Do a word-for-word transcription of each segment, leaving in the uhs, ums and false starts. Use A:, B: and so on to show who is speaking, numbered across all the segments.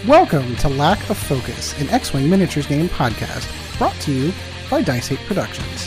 A: Welcome to Lack of Focus, an X-Wing miniatures game podcast, brought to you by Dice eight Productions.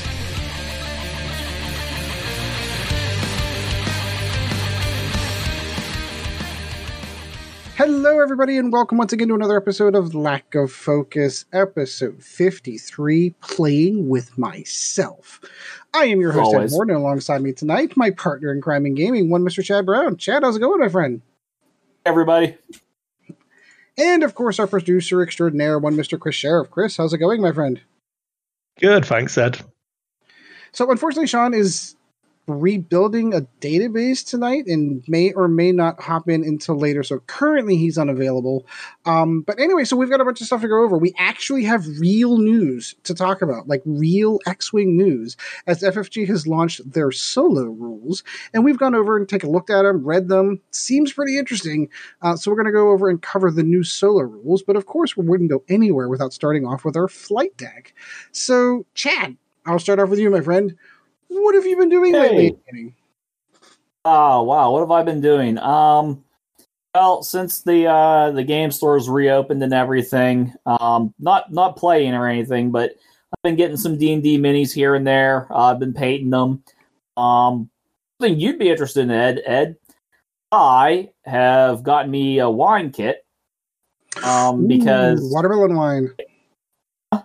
A: Hello everybody, and welcome once again to another episode of Lack of Focus, episode fifty-three, Playing with Myself. I am your host, Ed Ward, and alongside me tonight, my partner in crime and gaming, one Mister Chad Brown. Chad, how's it going, my friend?
B: Hey everybody.
A: And, of course, our producer extraordinaire, one Mister Chris Sheriff. Chris, how's it going, my friend?
C: Good, thanks, Ed.
A: So, unfortunately, Sean is rebuilding a database tonight and may or may not hop in until later. So, currently, he's unavailable. Um, but anyway, so we've got a bunch of stuff to go over. We actually have real news to talk about, like real X-Wing news, as F F G has launched their solo rules. And we've gone over and taken a look at them, read them. Seems pretty interesting. Uh, so we're going to go over and cover the new solo rules. But of course, we wouldn't go anywhere without starting off with our flight deck. So, Chad, I'll start off with you, my friend. What have you been doing
B: hey.
A: lately?
B: Oh, wow. What have I been doing? Um, well, since the uh, the game stores reopened and everything, um, not not playing or anything, but I've been getting some D and D minis here and there. Uh, I've been painting them. Um, something you'd be interested in, Ed. Ed, I have gotten me a wine kit. Um,
A: Ooh,
B: because
A: watermelon wine. I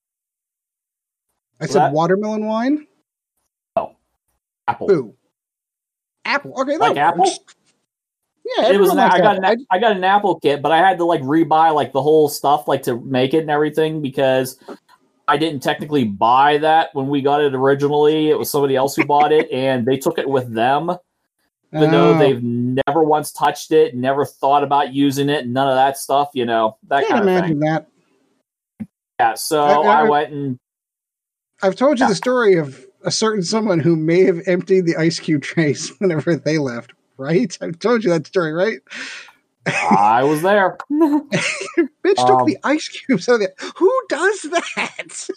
A: said
B: that?
A: watermelon wine.
B: Apple.
A: Ooh. Apple. Okay, that
B: like apple.
A: Yeah,
B: it was. An, I got
A: apple.
B: an I got an Apple kit, but I had to like rebuy like the whole stuff like to make it and everything because I didn't technically buy that when we got it originally. It was somebody else who bought it, and they took it with them. Even
A: oh.
B: though they've never once touched it, never thought about using it, none of that stuff, you know, that
A: Can't
B: kind of
A: imagine
B: thing.
A: that.
B: Yeah, so
A: I, I,
B: I went and
A: I've told you
B: yeah.
A: the story of a certain someone who may have emptied the ice cube trays whenever they left, right? I've told you that story, right?
B: I was there.
A: Bitch
B: um,
A: took the ice cubes out of the... Who does that?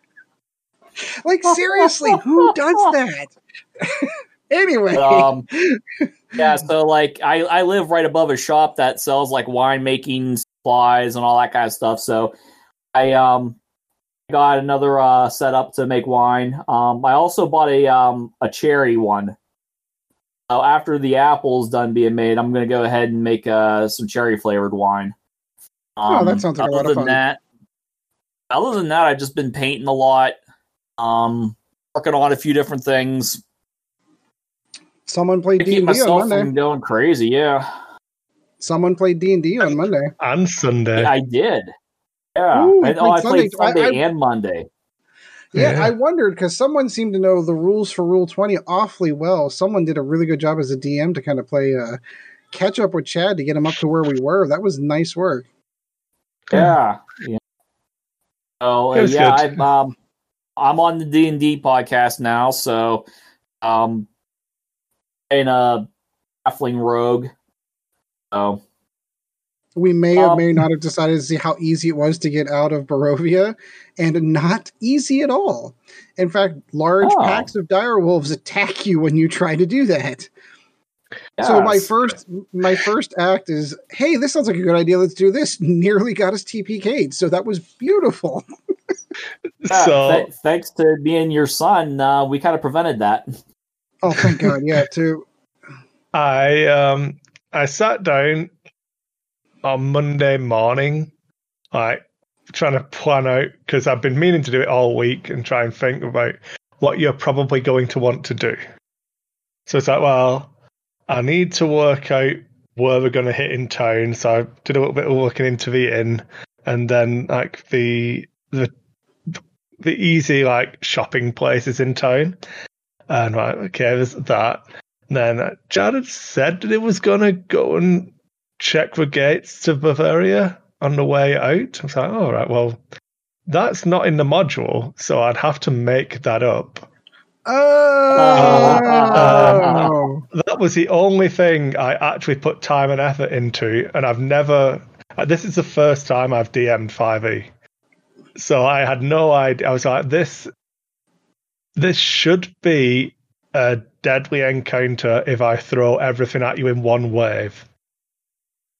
A: Like, seriously, who does that? Anyway.
B: Um, yeah, so, like, I, I live right above a shop that sells, like, winemaking supplies and all that kind of stuff, so I, um... got another uh, setup to make wine. Um, I also bought a um, a cherry one. So after the apple's done being made, I'm going to go ahead and make uh, some cherry flavored wine. Um,
A: oh, that sounds like a lot of fun.
B: That, other than that, I've just been painting a lot, um, working on a few different things.
A: Someone played D
B: keep
A: and D
B: myself
A: on Monday.
B: From going crazy, yeah.
A: Someone played D and D on Monday.
C: And Sunday.
B: I did. Yeah,
A: Ooh,
B: I, oh, I played Sunday
A: I, I,
B: and Monday.
A: Yeah,
C: yeah.
A: I wondered because someone seemed to know the rules for Rule twenty awfully well. Someone did a really good job as a D M to kind of play uh, catch up with Chad to get him up to where we were. That was nice work.
B: Yeah, yeah. So uh, yeah, I'm um, I'm on the D and D podcast now. So, um, in a halfling rogue. So.
A: We may or
B: um,
A: may not have decided to see how easy it was to get out of Barovia, and not easy at all. In fact, large
B: oh.
A: packs of direwolves attack you when you try to do that.
B: Yes.
A: So my first my first act is, hey, this sounds like a good idea. Let's do this. Nearly got us T P K'd, so that was beautiful.
B: yeah,
C: so
B: th- thanks to me and your son, uh, we kind of prevented that.
A: Oh, thank God, yeah, too.
C: I um I sat down on Monday morning, like trying to plan out, because I've been meaning to do it all week and try and think about what you're probably going to want to do. So it's like, well, I need to work out where we're going to hit in town. So I did a little bit of looking into the inn, and then like the the the easy like shopping places in town. And like, okay, there's that. And then Jared said that it was going to go and check the gates to Bavaria on the way out. I was like, all right, well, that's not in the module, so I'd have to make that up.
A: Oh!
C: Um, that was the only thing I actually put time and effort into, and I've never... This is the first time I've D M'd five E. So I had no idea. I was like, this, this should be a deadly encounter if I throw everything at you in one wave.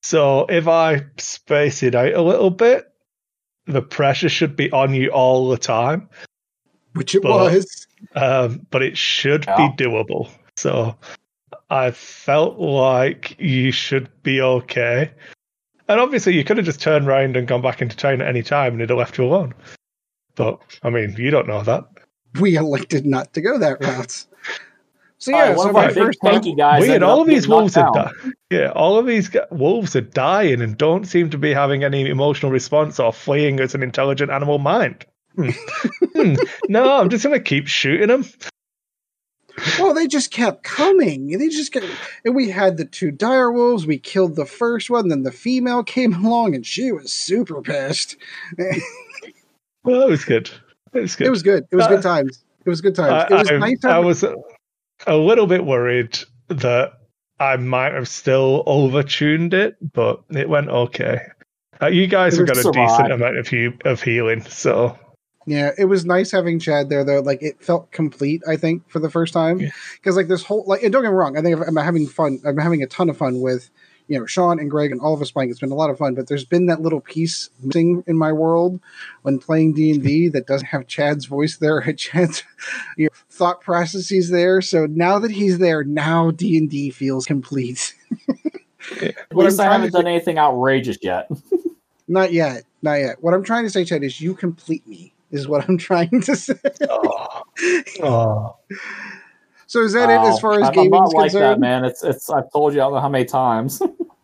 C: So if I space it out a little bit, the pressure should be on you all the time.
A: Which it
C: but,
A: was.
C: Um, but it should
B: Yeah.
C: be doable. So I felt like you should be okay. And obviously, you could have just turned around and gone back into town at any time and it'd have left you alone. But, I mean, you don't know that.
A: We elected not to go that route. So, yeah,
B: Alright, one
A: so
B: of
A: my
B: our big
A: first
B: tanky
A: time,
B: guys
C: Weird,
B: ended
C: all
B: up
C: of these
B: getting
C: wolves are
B: knocked
C: di- yeah, all of these gu- wolves are dying and don't seem to be having any emotional response or fleeing as an intelligent animal mind. Hmm. Hmm. No, I'm just going to keep shooting them.
A: well, they just kept coming. They just kept, and we had the two dire wolves. We killed the first one, then the female came along, and she was super pissed.
C: Well, it was good. It was good.
A: It was good. It was
C: Uh,
A: good times. It was good times.
C: I,
A: It was
C: I,
A: nice.
C: I
A: Having,
C: was a, a little bit worried that I might have still overtuned it, but it went okay. Uh, you guys
A: It
C: have
A: was
C: got a
B: survived.
C: decent amount of he- of healing, so
A: yeah, it was nice having Chad there, though. Like, it felt complete, I think, for the first time.
C: Yeah.
A: Because, like, this whole, like, and don't get me wrong, I think I'm having fun. I'm having a ton of fun with, you know, Sean and Greg and all of us playing. It's been a lot of fun, but there's been that little piece missing in my world when playing D and D that doesn't have Chad's voice there, or Chad's you know, thought processes there. So now that he's there, now D and D feels complete.
B: At
A: What
B: least
A: I'm
B: I
A: trying
B: haven't
A: to
B: done anything outrageous yet.
A: Not yet, not yet. What I'm trying to say, Chad, is you complete me. Is what I'm trying to say.
C: oh, oh.
A: So is that it as far as
B: I'm, I'm
A: gaming
B: not
A: is
B: like that,
A: concerned?
B: man. It's it's. I've told you I don't know how many times.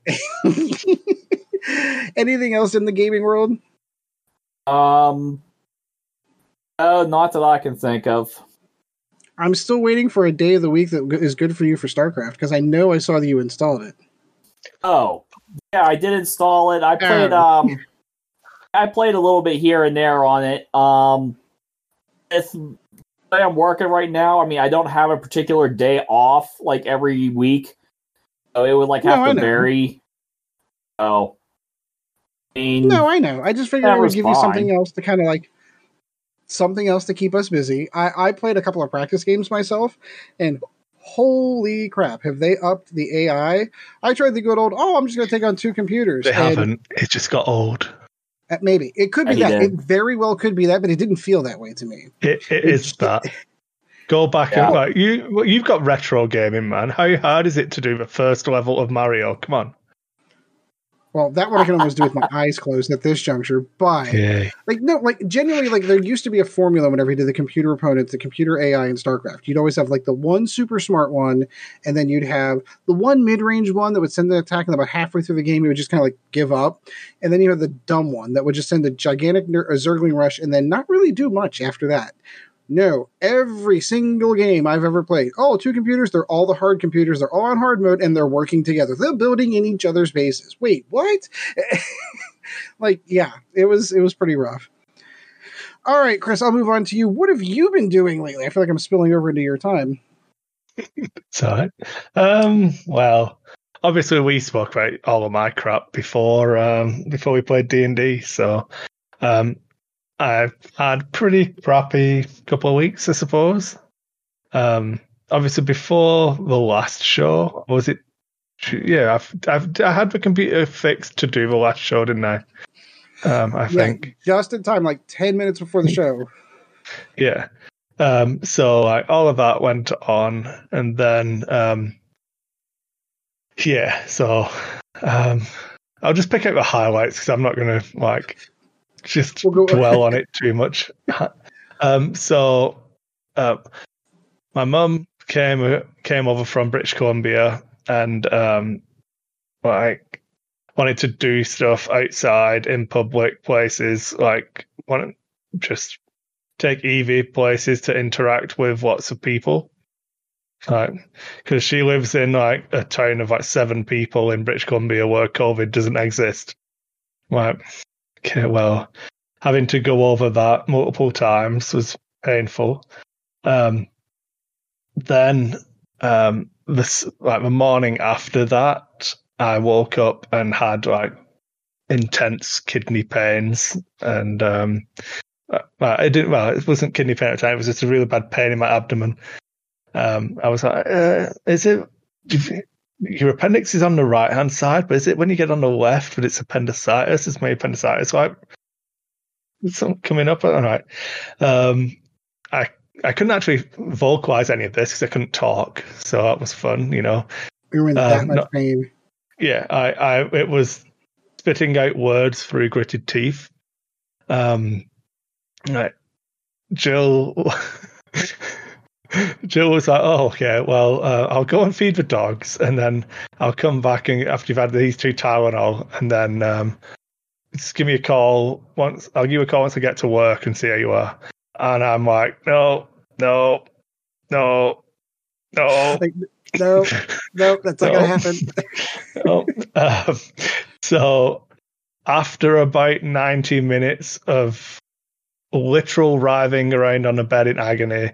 A: Anything else in the gaming world?
B: um, no, not that I can think of.
A: I'm still waiting for a day of the week that is good for you for StarCraft because I know I saw that you installed it.
B: Oh, yeah, I did install it. I played.
A: Oh.
B: Um, I played a little bit here and there on it. Um, if the way I'm working right now, I mean, I don't have a particular day off like every week, so it would like have
A: No, I
B: to
A: know.
B: vary. So, I mean,
A: No, I know. I just figured
B: That
A: I would
B: was
A: give you
B: fine.
A: something else to kind of like something else to keep us busy. I, I played a couple of practice games myself, and holy crap, have they upped the A I? I tried the good old, oh, I'm just going to take on two computers.
C: They
A: and
C: haven't. It just got old.
A: uh, maybe it could be
B: Yeah, he
A: that.
B: did.
A: It very well could be that, but it didn't feel that way to me.
C: It, it
A: It
C: is
A: just-
C: that. Go back
B: Yeah.
C: and like you. well, You've got retro gaming, man. How hard is it to do the first level of Mario? Come on.
A: Well, that one I can almost do with my eyes closed at this juncture, but
C: Yeah.
A: like no, like genuinely, like there used to be a formula whenever you did the computer opponents, the computer A I in StarCraft. You'd always have like the one super smart one, and then you'd have the one mid-range one that would send an attack, and about halfway through the game, it would just kind of like give up, and then you have the dumb one that would just send a gigantic ner- a Zergling rush, and then not really do much after that. No, every single game I've ever played. Oh, two computers, they're all the hard computers, they're all on hard mode, and they're working together. They're building in each other's bases. Wait, what? Like, yeah, it was it was pretty rough. All right, Chris, I'll move on to you. What have you been doing lately? I feel like I'm spilling over into your time.
C: It's all right. Um, well, obviously we spoke about all of my crap before um, before we played D and D, so um, I've had a pretty crappy couple of weeks, I suppose. Um, obviously before the last show, was it? Yeah, I've, I've I had the computer fixed to do the last show, didn't I? Um, I
A: Yeah,
C: think.
A: just in time, like ten minutes before the show.
C: Yeah. Um, so like all of that went on, and then um, yeah. So um, I'll just pick out the highlights because I'm not going to like just
A: We'll go-
C: dwell on it too much. um, so uh, my mum came came over from British Columbia and um, like wanted to do stuff outside in public places, like wanted just take Evie places to interact with lots of people. Like, because she lives in like a town of like seven people in British Columbia where COVID doesn't exist. Like, okay, well, having to go over that multiple times was painful. Um, then, um, this like the morning after that, I woke up and had like intense kidney pains, and um, well, it didn't. Well, it wasn't kidney pain at the time. It was just a really bad pain in my abdomen. Um, I was like, uh, "Is it? Do you, your appendix is on the right hand side, but is it when you get on the left? But it's appendicitis. It's my appendicitis. Like something coming up. All right. Um, I I couldn't actually vocalize any of this because I couldn't talk, so that was fun. You know,
A: You were in that
C: Um,
A: much
C: no-
A: pain.
C: yeah. I, I it was spitting out words through gritted teeth. Um, right. Jill. Jill was like, "Oh, okay. Well, uh, I'll go and feed the dogs, and then I'll come back and after you've had these two Tylenol, and then um, just give me a call once. I'll give you a call once I get to work and see how you are." And I'm like, "No, no, no, no,
A: Like, no, no, that's not
C: No.
A: gonna happen.
C: no." Um, so after about ninety minutes of literal writhing around on the bed in agony,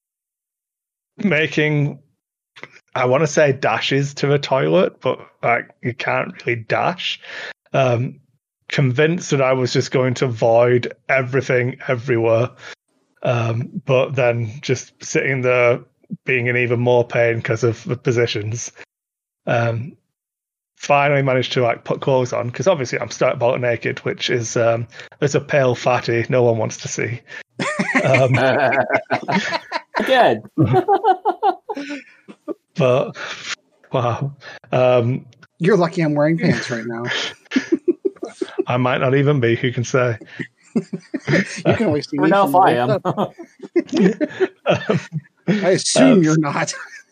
C: making, I want to say dashes to the toilet, but like you can't really dash. Um, convinced that I was just going to void everything everywhere, um, but then just sitting there being in even more pain because of the positions. Um, finally managed to like put clothes on because obviously I'm stark bolt naked, which is um, it's a pale fatty no one wants to see. Um,
B: Good.
C: but wow, um,
A: You're lucky I'm wearing pants right now.
C: I might not even be. Who can say?
A: You can always see
B: For
A: me.
B: now,
A: from
B: if I
A: the
B: am.
A: waist up.
C: Um,
A: I assume
C: Um,
A: you're not.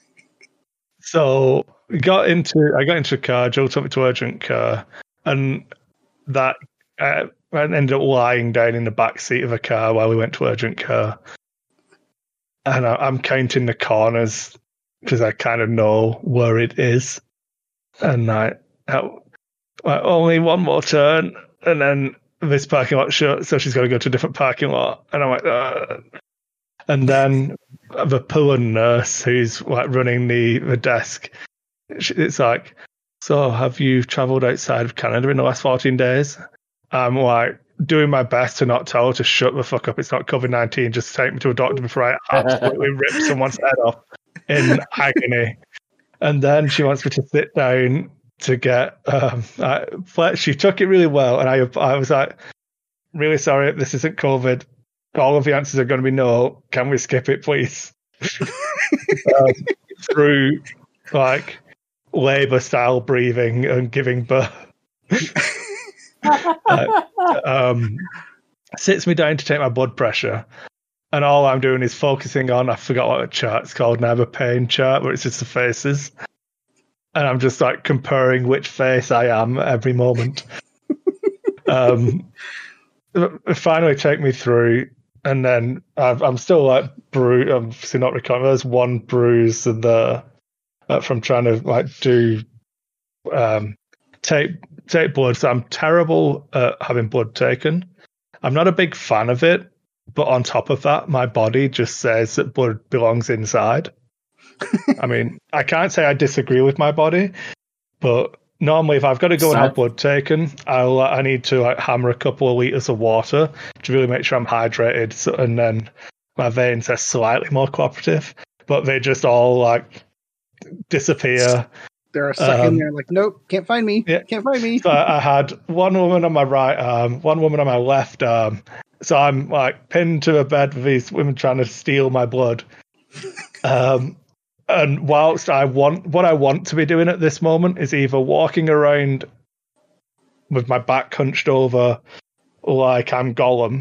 C: So we got into, I got into a car. Joe took me to urgent care, and that uh, I ended up lying down in the back seat of a car while we went to urgent care. And I, I'm counting the corners because I kind of know where it is, and I, I, I only one more turn, and then this parking lot shut, so she's got to go to a different parking lot, and I'm like, uh. And then the poor nurse who's like running the, the desk, it's like, "So have you travelled outside of Canada in the last fourteen days? I'm like doing my best to not tell her to shut the fuck up. It's not COVID nineteen. Just take me to a doctor before I absolutely rip someone's head off in agony. And then she wants me to sit down to get, um, I, she took it really well. And I, I was like, "Really sorry, this isn't COVID. All of the answers are going to be no. Can we skip it, please?" um, through like labor style breathing and giving birth. uh, um, sits me down to take my blood pressure, and all I'm doing is focusing on, I forgot what the chart's called now, the pain chart, where it's just the faces. And I'm just like comparing which face I am every moment. um, finally take me through. And then I've, I'm still like bruised. I'm still not recovering. There's one bruise there uh, from trying to like do um, take take blood. So I'm terrible at having blood taken. I'm not a big fan of it, but on top of that, my body just says that blood belongs inside. I mean, I can't say I disagree with my body, but normally if I've got to go and have blood taken, I'll I need to like hammer a couple of liters of water to really make sure I'm hydrated, so, and then my veins are slightly more cooperative, but they just all like disappear.
A: They're stuck
C: Um,
A: in there like, nope, can't find me.
C: yeah.
A: Can't find me.
C: So I I had one woman on my right arm, one woman on my left arm. So I'm like pinned to a bed with these women trying to steal my blood. Um, and whilst I want, what I want to be doing at this moment is either walking around with my back hunched over like I'm Gollum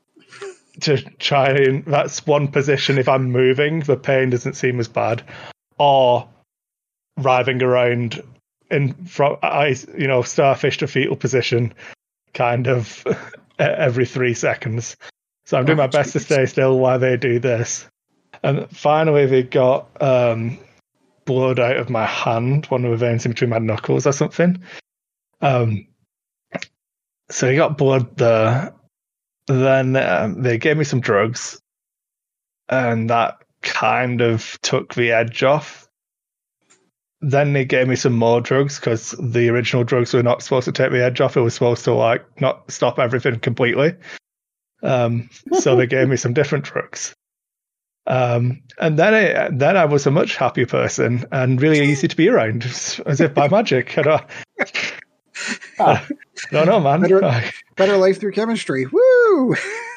C: to try and, that's one position. If I'm moving, the pain doesn't seem as bad, or writhing around in front, I, you know, starfish to fetal position kind of every three seconds. So I'm doing
A: Oh,
C: my best to
A: geez.
C: stay still while they do this. And finally, they got um, blood out of my hand, one of the veins in between my knuckles or something. Um, so he got blood there. Then um, they gave me some drugs, and that kind of took the edge off. Then they gave me some more drugs because the original drugs were not supposed to take the edge off. It was supposed to like not stop everything completely. Um, so they gave me some different drugs. Um, and then I, then I was a much happier person and really easy to be around, as if by magic. I don't, I don't know, man.
A: Better, better life through chemistry. Woo!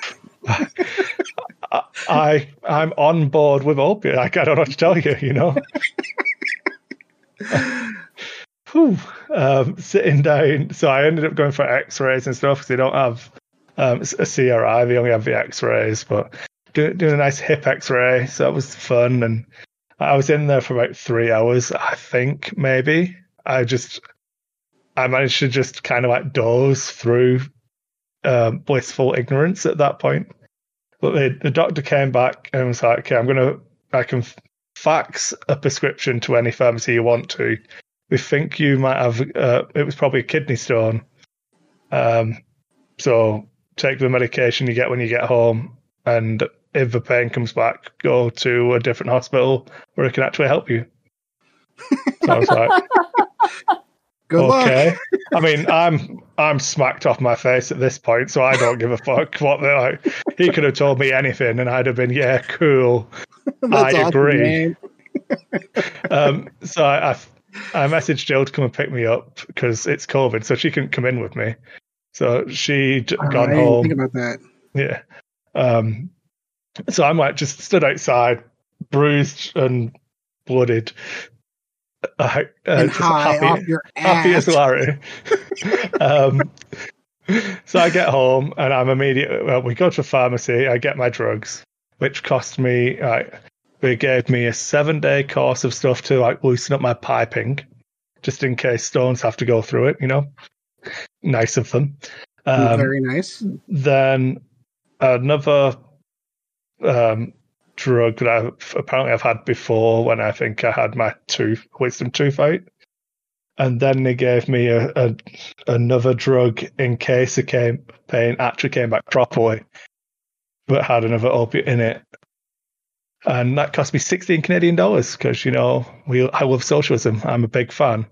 C: I I'm on board with opiate. I, I don't know what to tell you. You know. Whew. Um, sitting down, so I ended up going for X-rays and stuff because they don't have um, a C R I. They only have the X-rays, but do, doing a nice hip X-ray, so that was fun. And I was in there for about three hours, I think, maybe. I just, I managed to just kind of like doze through um, blissful ignorance at that point. But the, the doctor came back and was like, okay, I'm going to, I can fax a prescription to any pharmacy you want to. We think you might have, uh, it was probably a kidney stone. Um, so take the medication you get when you get home. And if the pain comes back, go to a different hospital where it can actually help you. So I was like,
A: good
C: okay.
A: luck.
C: I mean, I'm I'm smacked off my face at this point, so I don't give a fuck what they're like. He could have told me anything, and I'd have been, yeah, cool. I
A: awesome,
C: agree. um, so I, I I messaged Jill to come and pick me up because it's COVID, so she couldn't come in with me. So she'd
A: oh,
C: gone
A: I didn't
C: home.
A: Think about that.
C: Yeah. Um, so I'm like just stood outside, bruised and blooded. Uh,
A: and
C: just
A: high
C: happy,
A: off your ass.
C: happy as Larry. um, so I get home and I'm immediately, well, we go to a pharmacy, I get my drugs, which cost me, like, they gave me a seven day course of stuff to like loosen up my piping, just in case stones have to go through it, you know. Nice of them. Um,
A: Very nice.
C: Then another um, drug that I've, apparently I've had before when I think I had my tooth, wisdom tooth out. And then they gave me a, a another drug in case the came, pain actually came back properly, but had another opiate in it. And that cost me sixteen Canadian dollars because, you know, we I love socialism. I'm a big fan.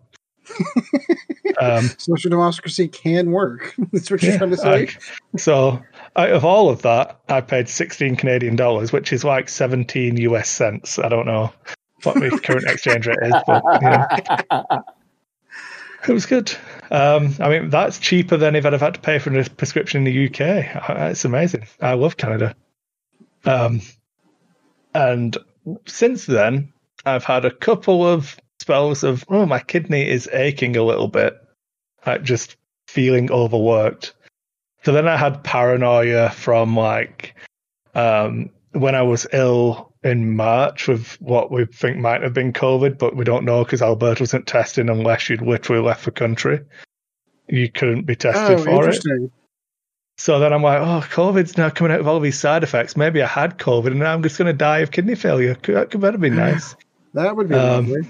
C: um,
A: Social democracy can work. That's what you're
C: yeah,
A: trying to say.
C: I, so out of all of that, I paid sixteen Canadian dollars, which is like seventeen U S cents. I don't know what the current exchange rate is, but yeah. It was good. Um, I mean, that's cheaper than if I'd have had to pay for a prescription in the U K. It's amazing. I love Canada. Um, and since then, I've had a couple of spells of, oh, my kidney is aching a little bit, like just feeling overworked. So then I had paranoia from like um, when I was ill in March with what we think might have been COVID, but we don't know because Alberta wasn't testing unless you'd literally left the country. You couldn't be tested
A: oh,
C: for
A: interesting.
C: it. So then I'm like, oh, COVID's now coming out with all these side effects. Maybe I had COVID and now I'm just going to die of kidney failure. That could better be nice.
A: That would be
C: Um,
A: lovely.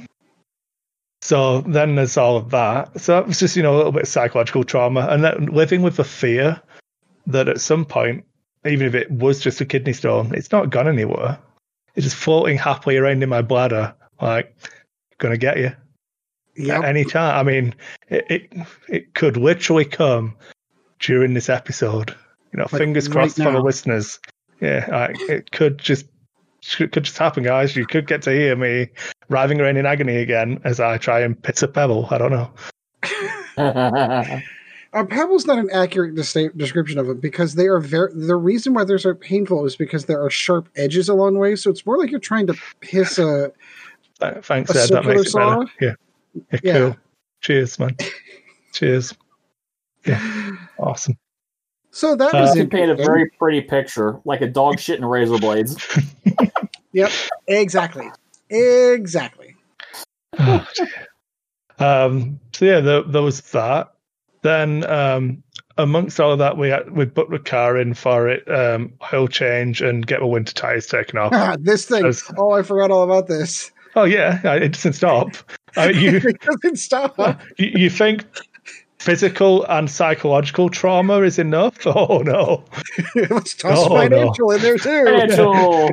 C: So then there's all of that. So it was just, you know, a little bit of psychological trauma. And then living with the fear that at some point, even if it was just a kidney stone, it's not gone anywhere. It's just floating happily around in my bladder, like, going to get you
A: Yep.
C: at any time. I mean, it, it it could literally come during this episode. You know,
A: Like
C: fingers
A: right
C: crossed for the
A: now.
C: listeners. Yeah, like, it could just could just happen, guys. You could get to hear me writhing around in agony again as I try and pit a pebble. I don't know.
A: A pebble's not an accurate dis- description of it because they are very. The reason why they're so painful is because there are sharp edges along the way. So it's more like you're trying to piss a.
C: Th- Thanks,
A: A
C: Ed. That
A: circular
C: makes it
A: saw?
C: better. Yeah. yeah,
A: Yeah.
C: cool. Cheers, man. Cheers. Yeah, awesome.
A: So that
C: Uh,
A: was
B: You paint a
A: interesting.
B: very pretty picture, like a dog shitting razor blades.
A: Yep. Exactly. Exactly.
C: Oh, dear. um, so yeah, there, there was that. Then um, amongst all of that, we had, we booked the car in for it, um, oil change, and get the winter tires taken off.
A: Ah, this thing.
C: As-
A: Oh, I forgot all about this.
C: Oh yeah, it doesn't stop. Uh, you,
A: It doesn't stop.
C: you you think physical and psychological trauma is enough? Oh no.
A: Let's toss
C: Oh,
A: financial in there too.
B: Financial.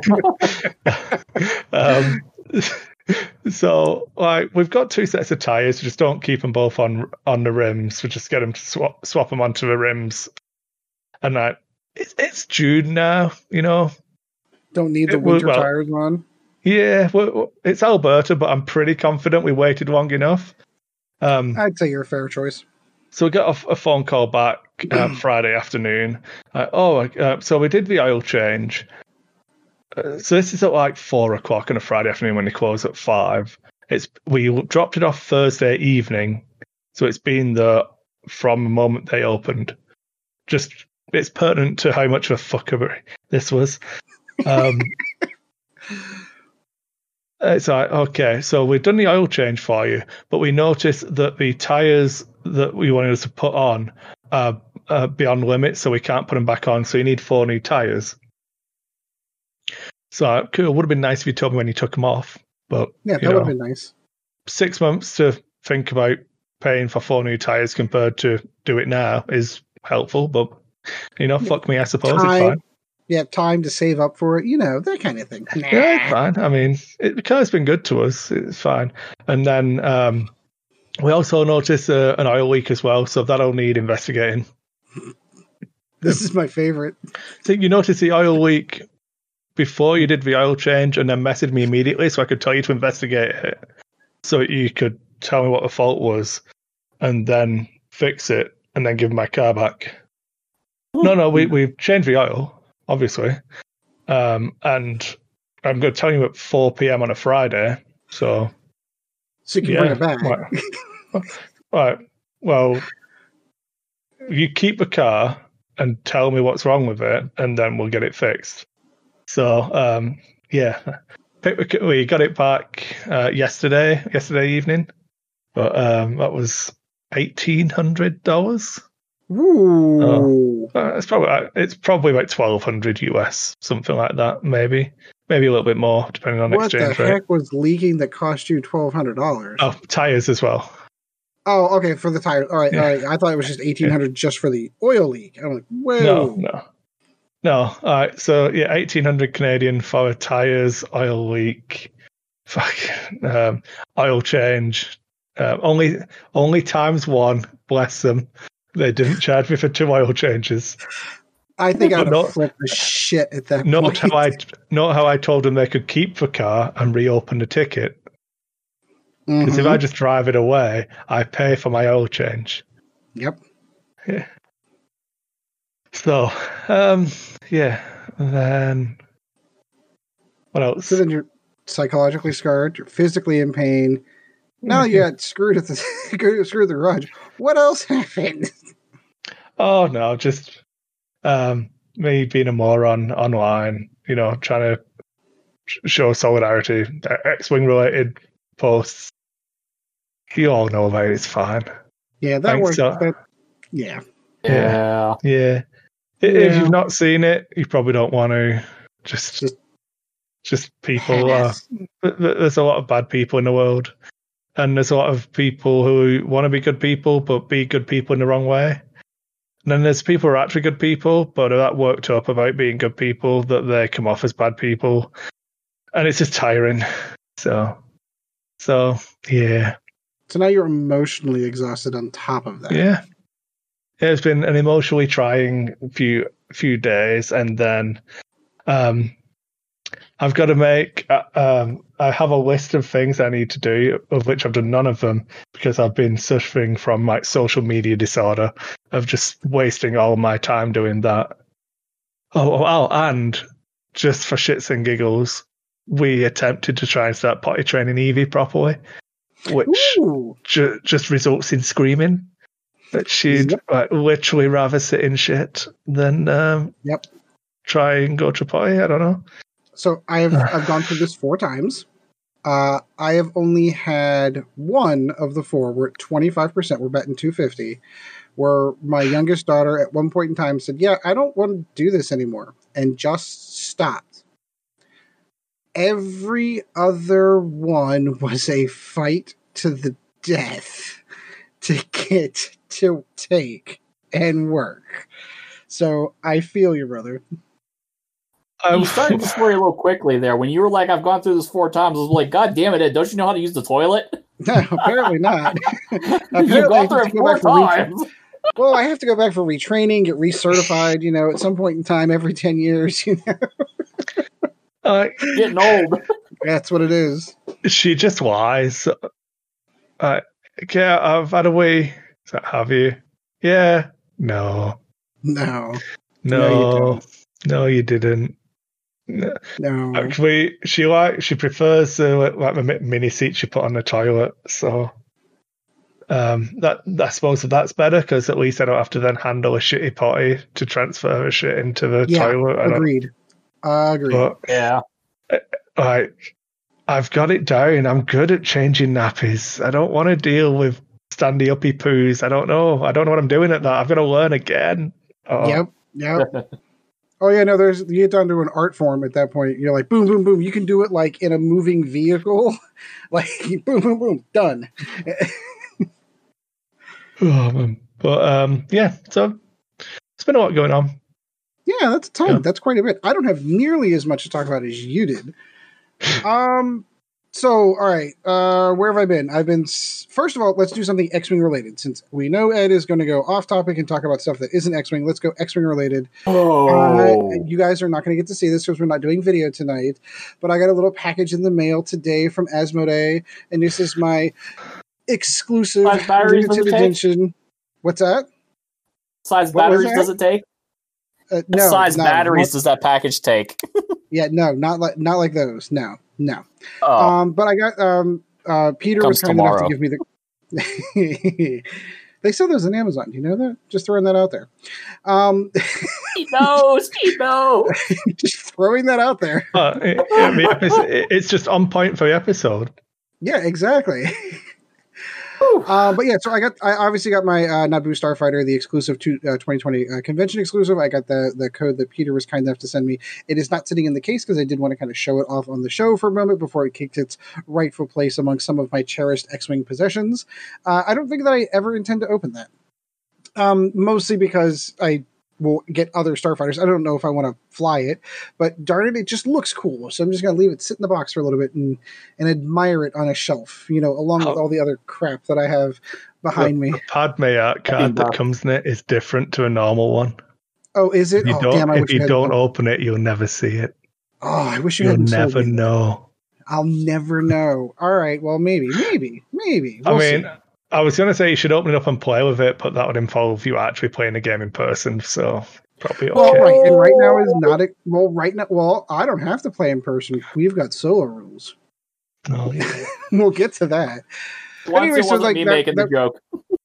C: um, so like we've got two sets of tires. Just don't keep them both on on the rims. We just get them to swap swap them onto the rims. And like it's, it's June now, you know.
A: Don't need the
C: It was-
A: winter
C: well,
A: tires on.
C: Yeah, well, it's Alberta, but I'm pretty confident we waited long enough. Um,
A: I'd say you're a fair choice.
C: so we got a, a phone call back uh, Friday afternoon. Uh, oh, uh, so we did the oil change. Uh, so this is at like four o'clock on a Friday afternoon when they close at five. It's we dropped it off Thursday evening, so it's been there from the moment they opened. Just it's pertinent to how much of a fuckery this was. Um, it's like, okay, so we've done the oil change for you, but we noticed that the tyres that we wanted us to put on are, are beyond limit, so we can't put them back on, so you need four new tyres. So, cool, it would have been nice if you told me when you took them off, but
A: Yeah,
C: you
A: that would
C: know,
A: have been nice.
C: six months to think about paying for four new tyres compared to do it now is helpful, but, you know, fuck me, I suppose,
A: Time.
C: it's fine.
A: You have time to save up for it, you know, that kind of thing. Nah.
C: Yeah, it's fine. I mean, it, the car's been good to us. It's fine. And then um, we also noticed uh, an oil leak as well, so that'll need investigating.
A: This is my favorite.
C: So you noticed the oil leak before you did the oil change and then messaged me immediately so I could tell you to investigate it so you could tell me what the fault was and then fix it and then give my car back. No, no, we, we changed the oil. Obviously. Um, and I'm going to tell you at four p.m. on a Friday. So,
A: So you can
C: yeah.
A: bring it back.
C: Right. Right. Well, you keep the car and tell me what's wrong with it, and then we'll get it fixed. So, um, yeah. We got it back uh, yesterday, yesterday evening. But um, that was eighteen hundred dollars.
A: Ooh.
C: Oh. Uh, it's probably it's probably like twelve hundred U S, something like that, maybe, maybe a little bit more depending on
A: What
C: exchange
A: the
C: rate.
A: heck was leaking that cost you twelve hundred dollars?
C: Oh, tires as well.
A: Oh, okay, for the tire. All right,
C: Yeah.
A: all right. I thought it was just eighteen hundred dollars just for the oil leak. I'm like, whoa.
C: No, no, no. All right, so yeah, eighteen hundred Canadian for tires, oil leak, fuck, um, oil change. Uh, only, only times one. Bless them. They didn't charge me for two oil changes.
A: I think I'd
C: But
A: have
C: not-
A: flipped the shit at that
C: Not
A: point.
C: how I, not how I told them they could keep the car and reopen the ticket. Because if
A: Mhm.
C: I just drive it away, I pay for my oil change.
A: Yep.
C: Yeah. So, um, yeah. And then what else?
A: So then you're psychologically scarred. You're physically in pain. Now you got screwed at the screwed at the garage. What else happened?
C: Oh no, just um, me being a moron online. You know, trying to sh- show solidarity. X-wing related posts. You all know about it. It's fine.
A: Yeah, that
C: Thanks,
A: worked.
C: so-
A: That, yeah.
B: Yeah.
C: Yeah. I- If
A: Yeah.
C: you've not seen it, you probably don't want to. Just,
A: Just-
C: just people. Are,
A: Pass.
C: th- th- there's a lot of bad people in the world, and there's a lot of people who want to be good people but be good people in the wrong way. And then there's people who are actually good people but are that worked up about being good people that they come off as bad people, and it's just tiring. So, so yeah.
A: So now you're emotionally exhausted on top of that.
C: Yeah. It's been an emotionally trying few few days, and then um, I've got to make. Uh, um, I have a list of things I need to do, of which I've done none of them because I've been suffering from like social media disorder of just wasting all my time doing that. Oh, oh, and just for shits and giggles, we attempted to try and start potty training Evie properly, which
A: Ooh.
C: ju- just results in screaming. That she'd
A: Yep.
C: like, literally rather sit in shit than um,
A: Yep.
C: try and go to potty. I don't know.
A: So I've I've gone through this four times. Uh, I have only had one of the four. We're at twenty-five percent. We're betting two fifty. Where my youngest daughter at one point in time said, "Yeah, I don't want to do this anymore," and just stopped. Every other one was a fight to the death to get to take and work. So I feel you, brother.
C: Um,
B: You started the story a little quickly there. When you were like, I've gone through this four times, I was like, God damn it, Ed, don't you know how to use the toilet?
A: No, apparently not.
B: You've
A: Apparently I
B: gone
A: have
B: through
A: to
B: it
A: go
B: four
A: back for retra-
B: times.
A: Well, I have to go back for retraining, get recertified, you know, at some point in time every ten years, you know.
C: Uh,
B: Getting old.
A: That's what it is.
C: she just lies. Uh, yeah, I've had a wee. So, have you? Yeah. No.
A: No.
C: No.
A: No, you don't.
C: No, you didn't. No.
A: No.
C: Actually, she like she prefers uh, like the mi- mini seat she put on the toilet. So um, that I suppose that's better because at least I don't have to then handle a shitty potty to transfer her shit into the
A: Yeah,
C: toilet. I don't-
A: agreed. Uh, agreed.
C: But
B: Yeah.
C: like, I've got it down. I'm good at changing nappies. I don't want to deal with standy uppy poos. I don't know. I don't know what I'm doing at that. I've got to learn again. Oh.
A: Yep. Yep. Oh yeah, no. There's you get down to an art form at that point. You're like, boom, boom, boom. You can do it like in a moving vehicle, like boom, boom, boom, done.
C: Oh, man. But um, yeah. So it's been a lot going on.
A: Yeah, that's a ton.
C: Yeah.
A: That's quite a bit. I don't have nearly as much to talk about as you did. Um. So, all right. Uh, where have I been? I've been. s- First of all, let's do something X-wing related. Since we know Ed is going to go off topic and talk about stuff that isn't X-wing, let's go X-wing related.
B: Oh.
A: Uh, you guys are not going to get to see this because we're not doing video tonight. But I got a little package in the mail today from Asmodee, and this is my exclusive
B: Size batteries does
A: limited
B: it take?
A: edition. What's that?
B: Size
A: What was
B: batteries
A: that?
B: does it take?
A: Uh,
B: What
A: no,
B: size
A: no,
B: batteries
A: not-
B: does that package take?
A: yeah, no, not like not like those. No, no.
B: Oh,
A: Um, but I got um, uh, Peter was
B: Comes
A: kind enough to
B: tomorrow.
A: give me the. They sell those on Amazon. Do you know that? Just throwing that out there. Um,
B: he knows. He knows.
A: just throwing that out there.
C: Uh, it, it- the episode, it- it's just on point for the episode.
A: Yeah, exactly. Uh, but yeah, so I got, I obviously got my uh, Naboo Starfighter, the exclusive to uh, twenty twenty uh, convention exclusive. I got the the code that Peter was kind enough to send me. It is not sitting in the case because I did want to kind of show it off on the show for a moment before it kicked its rightful place among some of my cherished X-wing possessions. Uh, I don't think that I ever intend to open that. Um, mostly because I will get other starfighters. I don't know if I want to fly it, but darn it, it just looks cool. So I'm just going to leave it sit in the box for a little bit and, and admire it on a shelf, you know, along with
C: Oh.
A: all the other crap that I have behind me.
C: The Padme art card that
B: rough.
C: comes in it is different to a normal one.
A: Oh, is it?
C: If you
A: Oh,
C: don't,
A: damn, I
C: if
A: wish
C: you
A: you
C: don't
A: hadn't.
C: open it, you'll never see it.
A: Oh, I wish you
C: You'll
A: hadn't told
C: never
A: me that.
C: know.
A: I'll never know. All right, well, maybe, maybe, maybe. We'll
C: I mean,
A: see.
C: I was going to say you should open it up and play with it, but that would involve you actually playing the game in person. So probably okay.
A: Well, right, and right now is not a well. Right now, well, I don't have to play in person. We've got solo rules.
C: Oh, yeah.
A: We'll get to that.
B: Once
A: Anyway,
B: it
A: so,
B: wasn't
A: like,
B: me
A: that-
B: making
A: that-
B: the joke.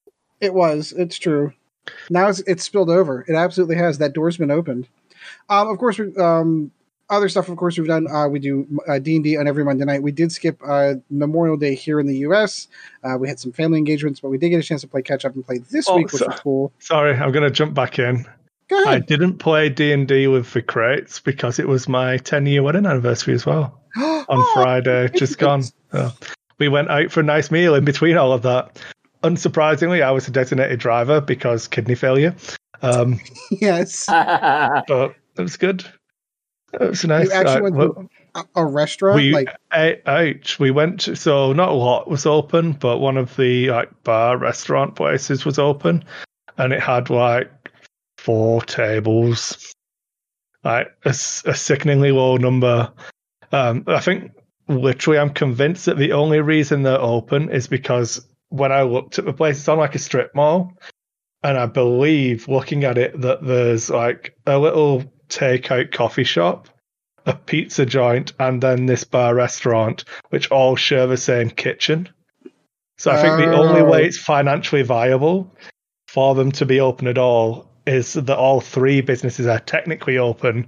A: It was. It's true. Now it's it's spilled over. It absolutely has. That door's been opened. Um, of course, we, um, other stuff. Of course, we've done. Uh, we do uh, D and D on every Monday night. We did skip uh, Memorial Day here in the U S. Uh, we had some family engagements, but we did get a chance to play catch up and play this
C: Oh,
A: week, which
C: so-
A: was cool.
C: Sorry, I'm going to jump back in.
A: Go
C: I
A: ahead.
C: didn't play D and D with the crates because it was my ten-year wedding anniversary as well on
A: Oh,
C: Friday, just gone.
A: goodness.
C: So we went out for a nice meal in between all of that. Unsurprisingly, I was a designated driver because kidney failure. Um,
A: Yes,
C: but it was good. It was nice.
A: you actually
C: Uh,
A: went
C: well,
A: to a, a restaurant.
C: we
A: like,
C: ate out. We went to, so not a lot was open, but one of the like bar restaurant places was open, and it had like four tables, like a, s- a sickeningly low number. Um, I think literally, I'm convinced that the only reason they're open is because when I looked at the place, it's on like a strip mall, and I believe looking at it that there's like a little takeout coffee shop, a pizza joint, and then this bar restaurant, which all share the same kitchen. So I think the only
A: Oh.
C: way it's financially viable for them to be open at all is that all three businesses are technically open,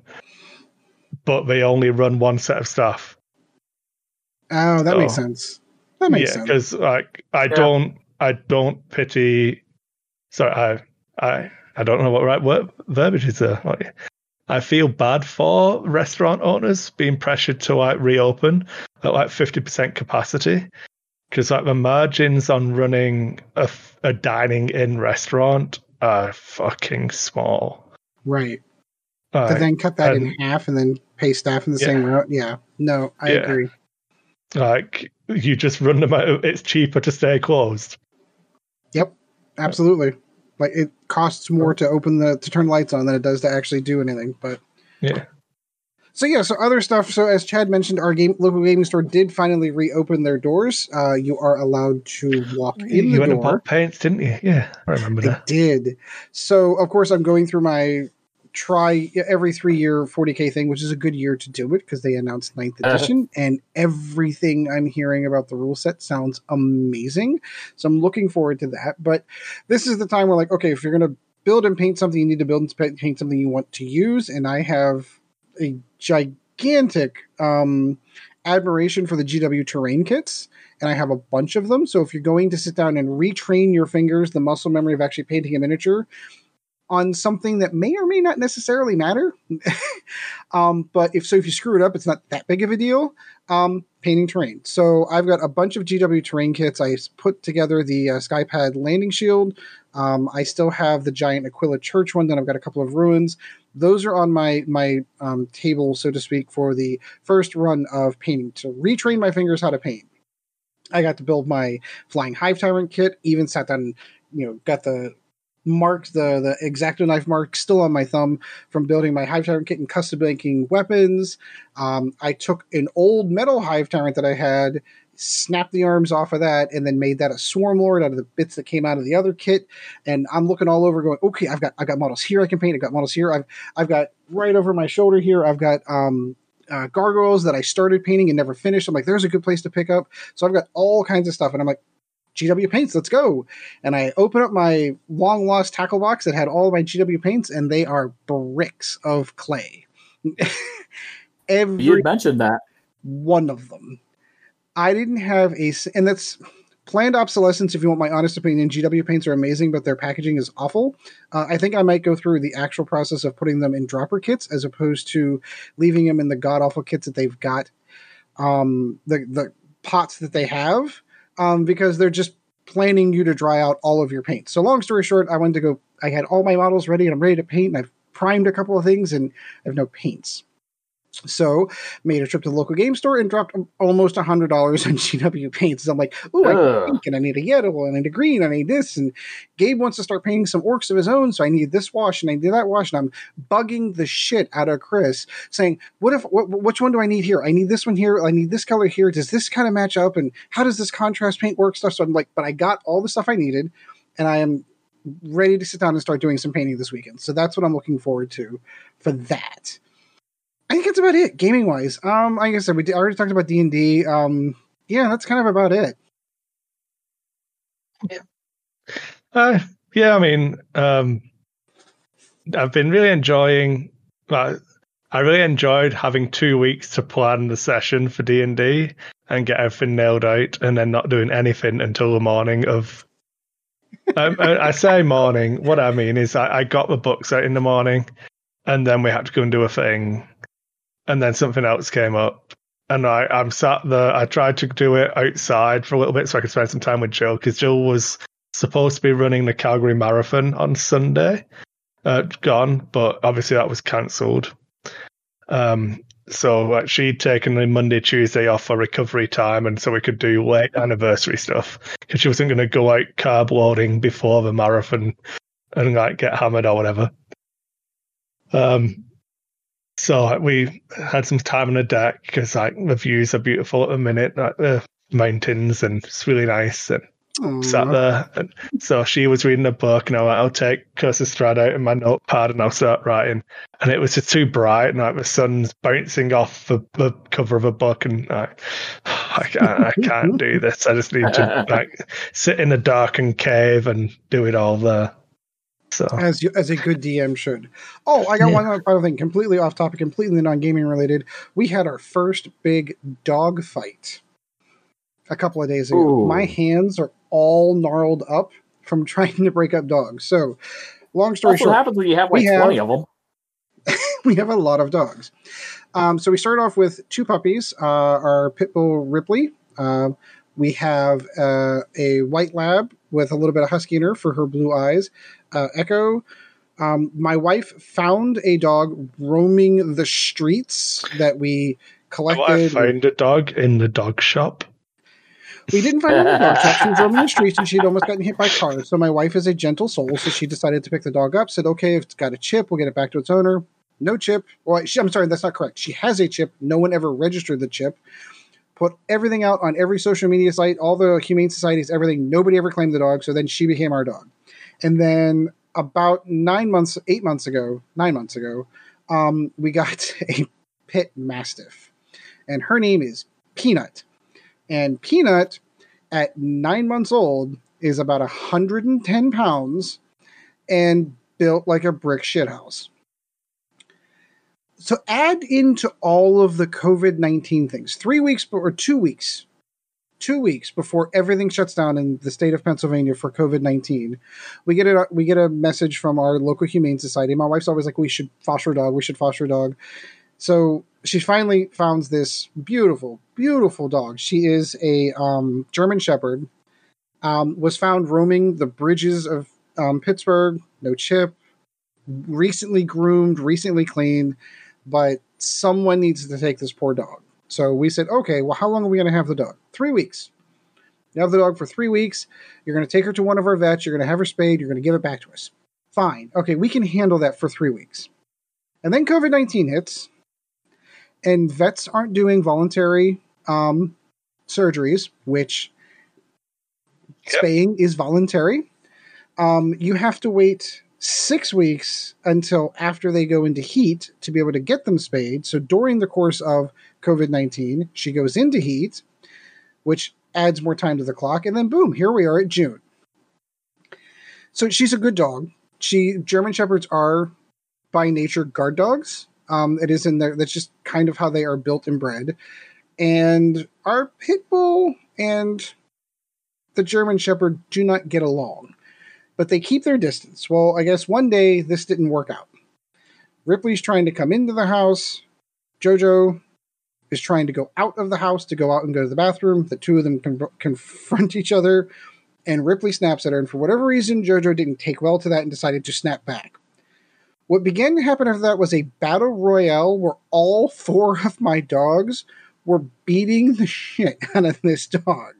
C: but they only run one set of staff.
A: oh, that
C: So-
A: makes sense. That makes
C: yeah,
A: sense.
C: because like I
B: Yeah.
C: don't, I don't pity. Sorry, I, I, I don't know what right word verbiage is there. Like, I feel bad for restaurant owners being pressured to like reopen at like fifty percent capacity, because like the margins on running a, f- a dining in restaurant are fucking small.
A: Right.
C: Like,
A: to then cut that in
C: and-
A: half and then pay staff in the
C: Yeah.
A: same route. Yeah. No, I
C: Yeah.
A: agree.
C: like you just run them out. It's cheaper to stay closed.
A: Yep. Absolutely. Like it costs more to open the to turn lights on than it does to actually do anything. But
C: Yeah.
A: So yeah, so other stuff. So as Chad mentioned, our game local gaming store did finally reopen their doors. Uh, you are allowed to walk in
C: you
A: the
C: went
A: door.
C: and bought paints, didn't you? Yeah, I remember
A: I
C: that.
A: did. So of course, I'm going through my try every three year forty K thing, which is a good year to do it because they announced ninth edition, uh-huh. and everything I'm hearing about the rule set sounds amazing. So I'm looking forward to that. But this is the time where, like, okay, if you're going to build and paint something, you need to build and paint something you want to use. And I have a gigantic um, admiration for the G W terrain kits, and I have a bunch of them. So if you're going to sit down and retrain your fingers, the muscle memory of actually painting a miniature on something that may or may not necessarily matter, um, but if so, if you screw it up, it's not that big of a deal. Um, painting terrain. So I've got a bunch of G W terrain kits. I put together the uh, Skypad landing shield. Um, I still have the giant Aquila Church one. Then I've got a couple of ruins. Those are on my my um, table, so to speak, for the first run of painting to retrain my fingers how to paint. I got to build my Flying Hive Tyrant kit. Even sat down, and, you know, got the marks, the the X-Acto knife mark still on my thumb from building my Hive Tyrant kit and custom making weapons. Um, I took an old metal Hive Tyrant that I had, snapped the arms off of that, and then made that a Swarm Lord out of the bits that came out of the other kit. And I'm looking all over going, okay, I've got I've got models here I can paint. I've got models here. I've I've got right over my shoulder here. I've got um, uh, gargoyles that I started painting and never finished. I'm like, there's a good place to pick up. So I've got all kinds of stuff, and I'm like, G W paints, let's go. And I open up my long lost tackle box that had all of my G W paints, and they are bricks of clay. Every
B: you mentioned that.
A: One of them. I didn't have a, and that's planned obsolescence. If you want my honest opinion, G W paints are amazing, but their packaging is awful. Uh, I think I might go through the actual process of putting them in dropper kits as opposed to leaving them in the god awful kits that they've got, um, the the pots that they have. Um, because they're just planning you to dry out all of your paint. So long story short, I wanted to go, I had all my models ready and I'm ready to paint, and I've primed a couple of things and I have no paints. So made a trip to the local game store and dropped almost one hundred dollars on G W paints. So I'm like, oh, I need pink and I need a yellow and I need a green, I need this. And Gabe wants to start painting some orcs of his own, so I need this wash and I need that wash. And I'm bugging the shit out of Chris, saying, what if, what, which one do I need here? I need this one here. I need this color here. Does this kind of match up? And how does this contrast paint work? Stuff. So I'm like, but I got all the stuff I needed, and I am ready to sit down and start doing some painting this weekend. So that's what I'm looking forward to for that. I think that's about it, gaming wise. Um, like I said, we did, already talked about D and D. Um, yeah, that's kind of about it.
C: Yeah. Uh, yeah, I mean, um, I've been really enjoying. Uh, I really enjoyed having two weeks to plan the session for D and D and get everything nailed out, and then not doing anything until the morning of. um, I, I say morning. What I mean is, I, I got the books out in the morning, and then we had to go and do a thing. And then something else came up, and I, I'm sat there. I tried to do it outside for a little bit so I could spend some time with Jill, because Jill was supposed to be running the Calgary Marathon on Sunday, uh, gone, but obviously that was cancelled. Um, so uh, she'd taken the Monday, Tuesday off for recovery time, and so we could do late anniversary stuff, because she wasn't going to go out carb loading before the marathon and like get hammered or whatever. Um. So we had some time on the deck because like the views are beautiful at the minute, like the mountains, and it's really nice. And Aww. Sat there, and so she was reading a book, and I was like, I'll take Curse Strahd out in my notepad and I'll start writing. And it was just too bright, and like the sun's bouncing off the, the cover of a book, and like, I can't, I can't do this. I just need to like sit in a darkened cave and do it all there. So.
A: As you, as a good D M should. Oh, I got yeah. one other final thing, completely off topic, completely non-gaming related. We had our first big dog fight a couple of days ago. Ooh. My hands are all gnarled up from trying to break up dogs. So, long story
B: That's
A: short,
B: what happens when you have like twenty have, of them.
A: We have a lot of dogs. Um, so we started off with two puppies. Uh, our pit bull Ripley. Uh, we have uh, a white lab with a little bit of husky in her for her blue eyes. Uh, Echo. Um, my wife found a dog roaming the streets that we collected.
C: Oh, I found a dog in the dog shop.
A: We didn't find her in the dog shop. She was roaming the streets and she'd almost gotten hit by cars. So my wife is a gentle soul, so she decided to pick the dog up, said, okay, if it's got a chip, we'll get it back to its owner. no chip. Well, she, I'm sorry, that's not correct. She has a chip. No one ever registered the chip. Put everything out on every social media site, all the humane societies, everything. Nobody ever claimed the dog, so then she became our dog. And then about nine months, eight months ago, nine months ago, um, we got a pit mastiff. And her name is Peanut. And Peanut, at nine months old, is about one hundred ten pounds and built like a brick shithouse. So add into all of the COVID nineteen things, three weeks or two weeks, two weeks before everything shuts down in the state of Pennsylvania for COVID nineteen, we get a we get a message from our local humane society. My wife's always like, we should foster a dog, we should foster a dog. So she finally found this beautiful, beautiful dog. She is a um, German Shepherd, um, was found roaming the bridges of um, Pittsburgh, no chip, recently groomed, recently cleaned, but someone needs to take this poor dog. So we said, okay, well, how long are we going to have the dog? Three weeks. You have the dog for three weeks. You're going to take her to one of our vets. You're going to have her spayed. You're going to give it back to us. Fine. Okay, we can handle that for three weeks. And then COVID nineteen hits, and vets aren't doing voluntary um, surgeries, which yep. Spaying is voluntary. Um, you have to wait six weeks until after they go into heat to be able to get them spayed. So during the course of COVID nineteen, she goes into heat, which adds more time to the clock. And then boom, here we are at June. So she's a good dog. She German Shepherds are by nature guard dogs. Um, it is in there. That's just kind of how they are built and bred. And our pit bull and the German Shepherd do not get along, but they keep their distance. Well, I guess one day this didn't work out. Ripley's trying to come into the house. Jojo is trying to go out of the house to go out and go to the bathroom. The two of them con- confront each other, and Ripley snaps at her. And for whatever reason, Jojo didn't take well to that and decided to snap back. What began to happen after that was a battle royale where all four of my dogs were beating the shit out of this dog.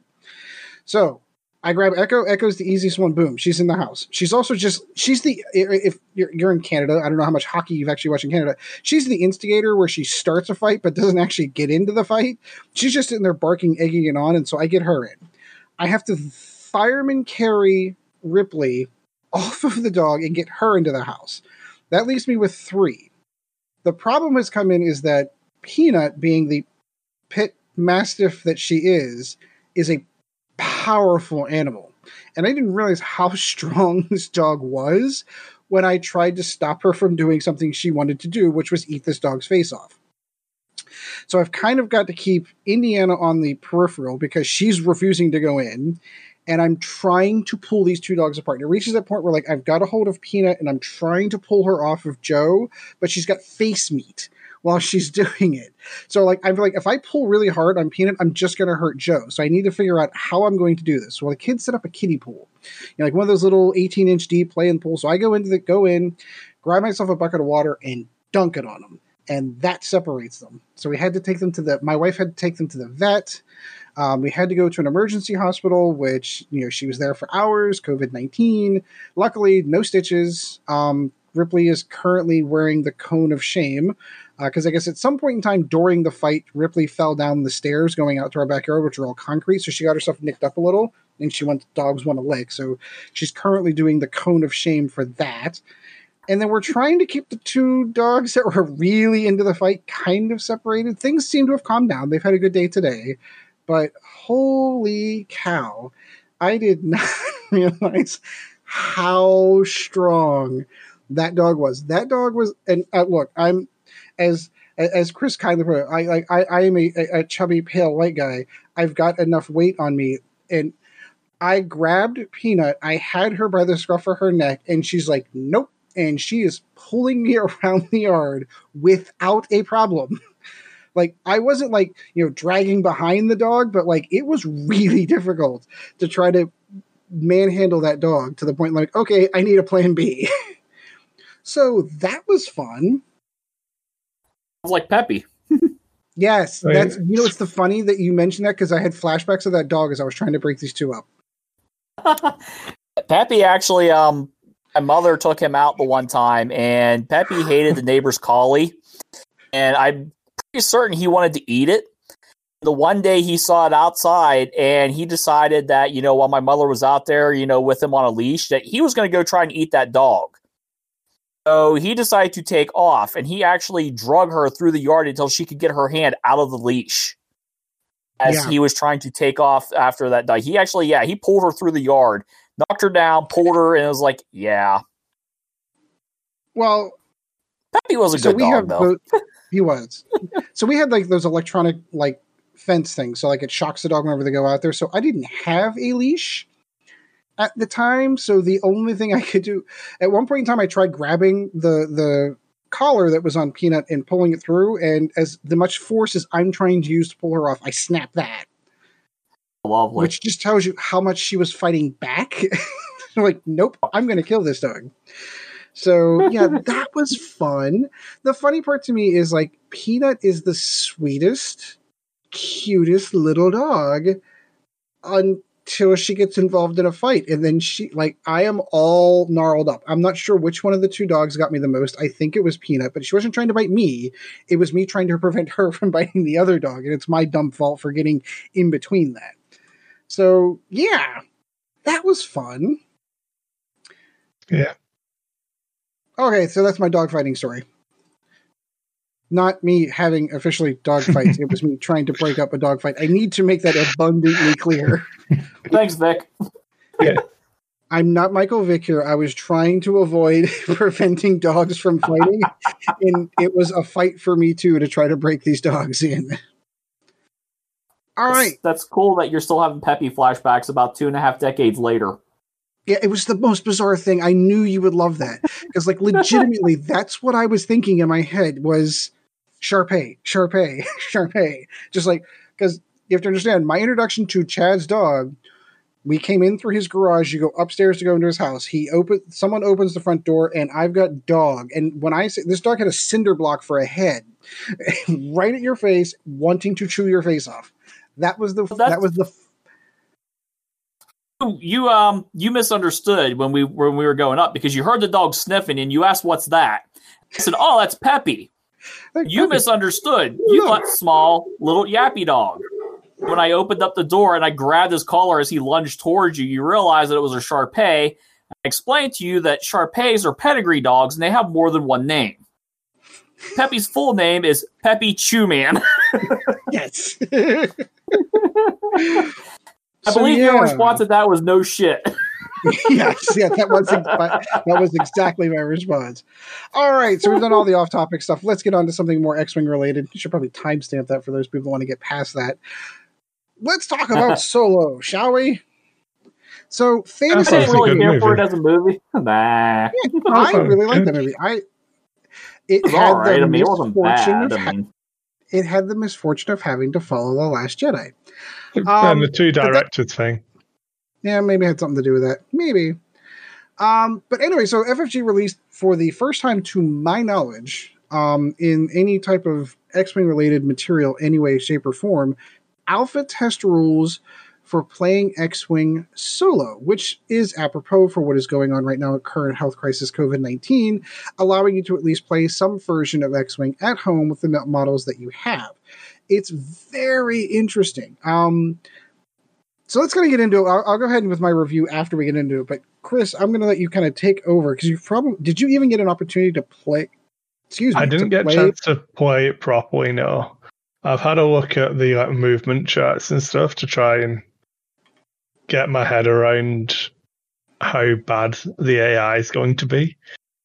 A: So I grab Echo. Echo's the easiest one. Boom. She's in the house. She's also just, she's the, if you're, you're in Canada, I don't know how much hockey you've actually watched in Canada. She's the instigator where she starts a fight but doesn't actually get into the fight. She's just in there barking, egging it on. And so I get her in. I have to fireman carry Ripley off of the dog and get her into the house. That leaves me with three. The problem has come in is that Peanut, being the pit mastiff that she is, is a powerful animal. And I didn't realize how strong this dog was when I tried to stop her from doing something she wanted to do, which was eat this dog's face off. So I've kind of got to keep Indiana on the peripheral because she's refusing to go in. And I'm trying to pull these two dogs apart. And it reaches that point where, like, I've got a hold of Peanut and I'm trying to pull her off of Joe, but she's got face meat while she's doing it. So, like, I'm like, if I pull really hard on Peanut, I'm just going to hurt Joe. So I need to figure out how I'm going to do this. Well, the kids set up a kiddie pool, you know, like one of those little eighteen inch deep play-in pools. So I go into the, go in, grab myself a bucket of water and dunk it on them. And that separates them. So we had to take them to the, my wife had to take them to the vet. Um, we had to go to an emergency hospital, which, you know, she was there for hours, COVID nineteen. Luckily, no stitches. Um, Ripley is currently wearing the cone of shame because uh, I guess at some point in time during the fight, Ripley fell down the stairs going out to our backyard, which are all concrete. So she got herself nicked up a little and she wants dogs want to lick. So she's currently doing the cone of shame for that. And then we're trying to keep the two dogs that were really into the fight kind of separated. Things seem to have calmed down. They've had a good day today. But holy cow, I did not realize how strong that dog was. That dog was, and uh, look, I'm, as as Chris kindly put it, I, like, I, I am a, a chubby, pale white guy. I've got enough weight on me. And I grabbed Peanut. I had her by the scruff of her neck, and she's like, nope. And she is pulling me around the yard without a problem. Like, I wasn't, like, you know, dragging behind the dog, but, like, it was really difficult to try to manhandle that dog to the point, like, okay, I need a plan B. So that was fun.
B: Like Peppy.
A: Yes. That's, you know, it's the funny that you mentioned that because I had flashbacks of that dog as I was trying to break these two up.
B: Peppy actually, um, My mother took him out the one time, and Peppy hated the neighbor's collie, and I'm pretty certain he wanted to eat it. The one day he saw it outside, and he decided that, you know, while my mother was out there, you know, with him on a leash, that he was going to go try and eat that dog. So he decided to take off, and he actually drug her through the yard until she could get her hand out of the leash as
A: Yeah.
B: he was trying to take off after that dog. He actually, yeah, he pulled her through the yard, knocked her down, pulled her, and it was like, yeah.
A: Well,
B: Peppy was a
A: so
B: good
A: we
B: dog,
A: have
B: though.
A: the, he was. So we had like those electronic like fence things. So like it shocks the dog whenever they go out there. So I didn't have a leash at the time. So the only thing I could do at one point in time, I tried grabbing the the collar that was on Peanut and pulling it through. And as the much force as I'm trying to use to pull her off, I snapped that.
B: Lovely.
A: Which just tells you how much she was fighting back. Like, nope, I'm going to kill this dog. So, yeah, that was fun. The funny part to me is, like, Peanut is the sweetest, cutest little dog until she gets involved in a fight. And then she, like, I am all gnarled up. I'm not sure which one of the two dogs got me the most. I think it was Peanut, but she wasn't trying to bite me. It was me trying to prevent her from biting the other dog. And it's my dumb fault for getting in between that. So, yeah, that was fun.
C: Yeah.
A: Okay, so that's my dogfighting story. Not me having officially dogfights. It was me trying to break up a dogfight. I need to make that abundantly clear.
B: Thanks, Vic.
C: Yeah.
A: I'm not Michael Vick here. I was trying to avoid preventing dogs from fighting, and it was a fight for me, too, to try to break these dogs in. All
B: That's,
A: right.
B: that's cool that you're still having Peppy flashbacks about two and a half decades later.
A: Yeah, it was the most bizarre thing. I knew you would love that. Because, like, legitimately, that's what I was thinking in my head was Sharpay, Sharpay, Sharpay. Just like, because you have to understand, my introduction to Chad's dog, we came in through his garage. You go upstairs to go into his house. He open, someone opens the front door, and I've got dog. And when I say, this dog had a cinder block for a head, right at your face, wanting to chew your face off. That was the,
B: Well,
A: that was the,
B: You um you misunderstood when we when we were going up because you heard the dog sniffing and you asked what's that. I said, "Oh, that's Peppy."
A: like,
B: You misunderstood. You
A: No.
B: thought small little yappy dog. When I opened up the door and I grabbed his collar as he lunged towards you, you realized that it was a Shar-Pei. I explained to you that Shar-Peis are pedigree dogs and they have more than one name. Peppy's full name is Peppy Chewman.
A: yes.
B: I
A: So,
B: believe your
A: yeah.
B: response to that was no shit.
A: yes, yeah, that was ex- that was exactly my response. All right, so we've done all the off-topic stuff. Let's get on to something more X-Wing related. You should probably timestamp that for those people who want to get past that. Let's talk about Solo, shall we? So,
B: I
A: famous
C: Sounds
B: didn't
C: like a
B: really
C: good
B: care for it
C: movie.
B: as a movie. Nah.
A: I really like
C: Good.
A: that movie. I it
B: It was
A: had
B: alright.
A: the
B: I mean, it wasn't
A: misfortune
B: bad.
A: of
B: I
A: ha-
B: mean,
A: it had the misfortune of having to follow The Last Jedi.
C: and
A: Um,
C: the two
A: but that-
C: directors thing.
A: Yeah, maybe it had something to do with that. Maybe. Um, but anyway, so F F G released for the first time, to my knowledge, um, in any type of X-Wing related material, any way, shape, or form, alpha test rules for playing X-Wing solo, which is apropos for what is going on right now at current health crisis COVID nineteen, allowing you to at least play some version of X-Wing at home with the models that you have. It's very interesting. Um, So let's kind of get into it. I'll, I'll go ahead with my review after we get into it. But Chris, I'm going to let you kind of take over because you probably did. You even get an opportunity to play? Excuse me.
C: I didn't
A: to
C: get a
A: play?
C: chance to play it properly, no. I've had a look at the like, movement charts and stuff to try and get my head around how bad the A I is going to be.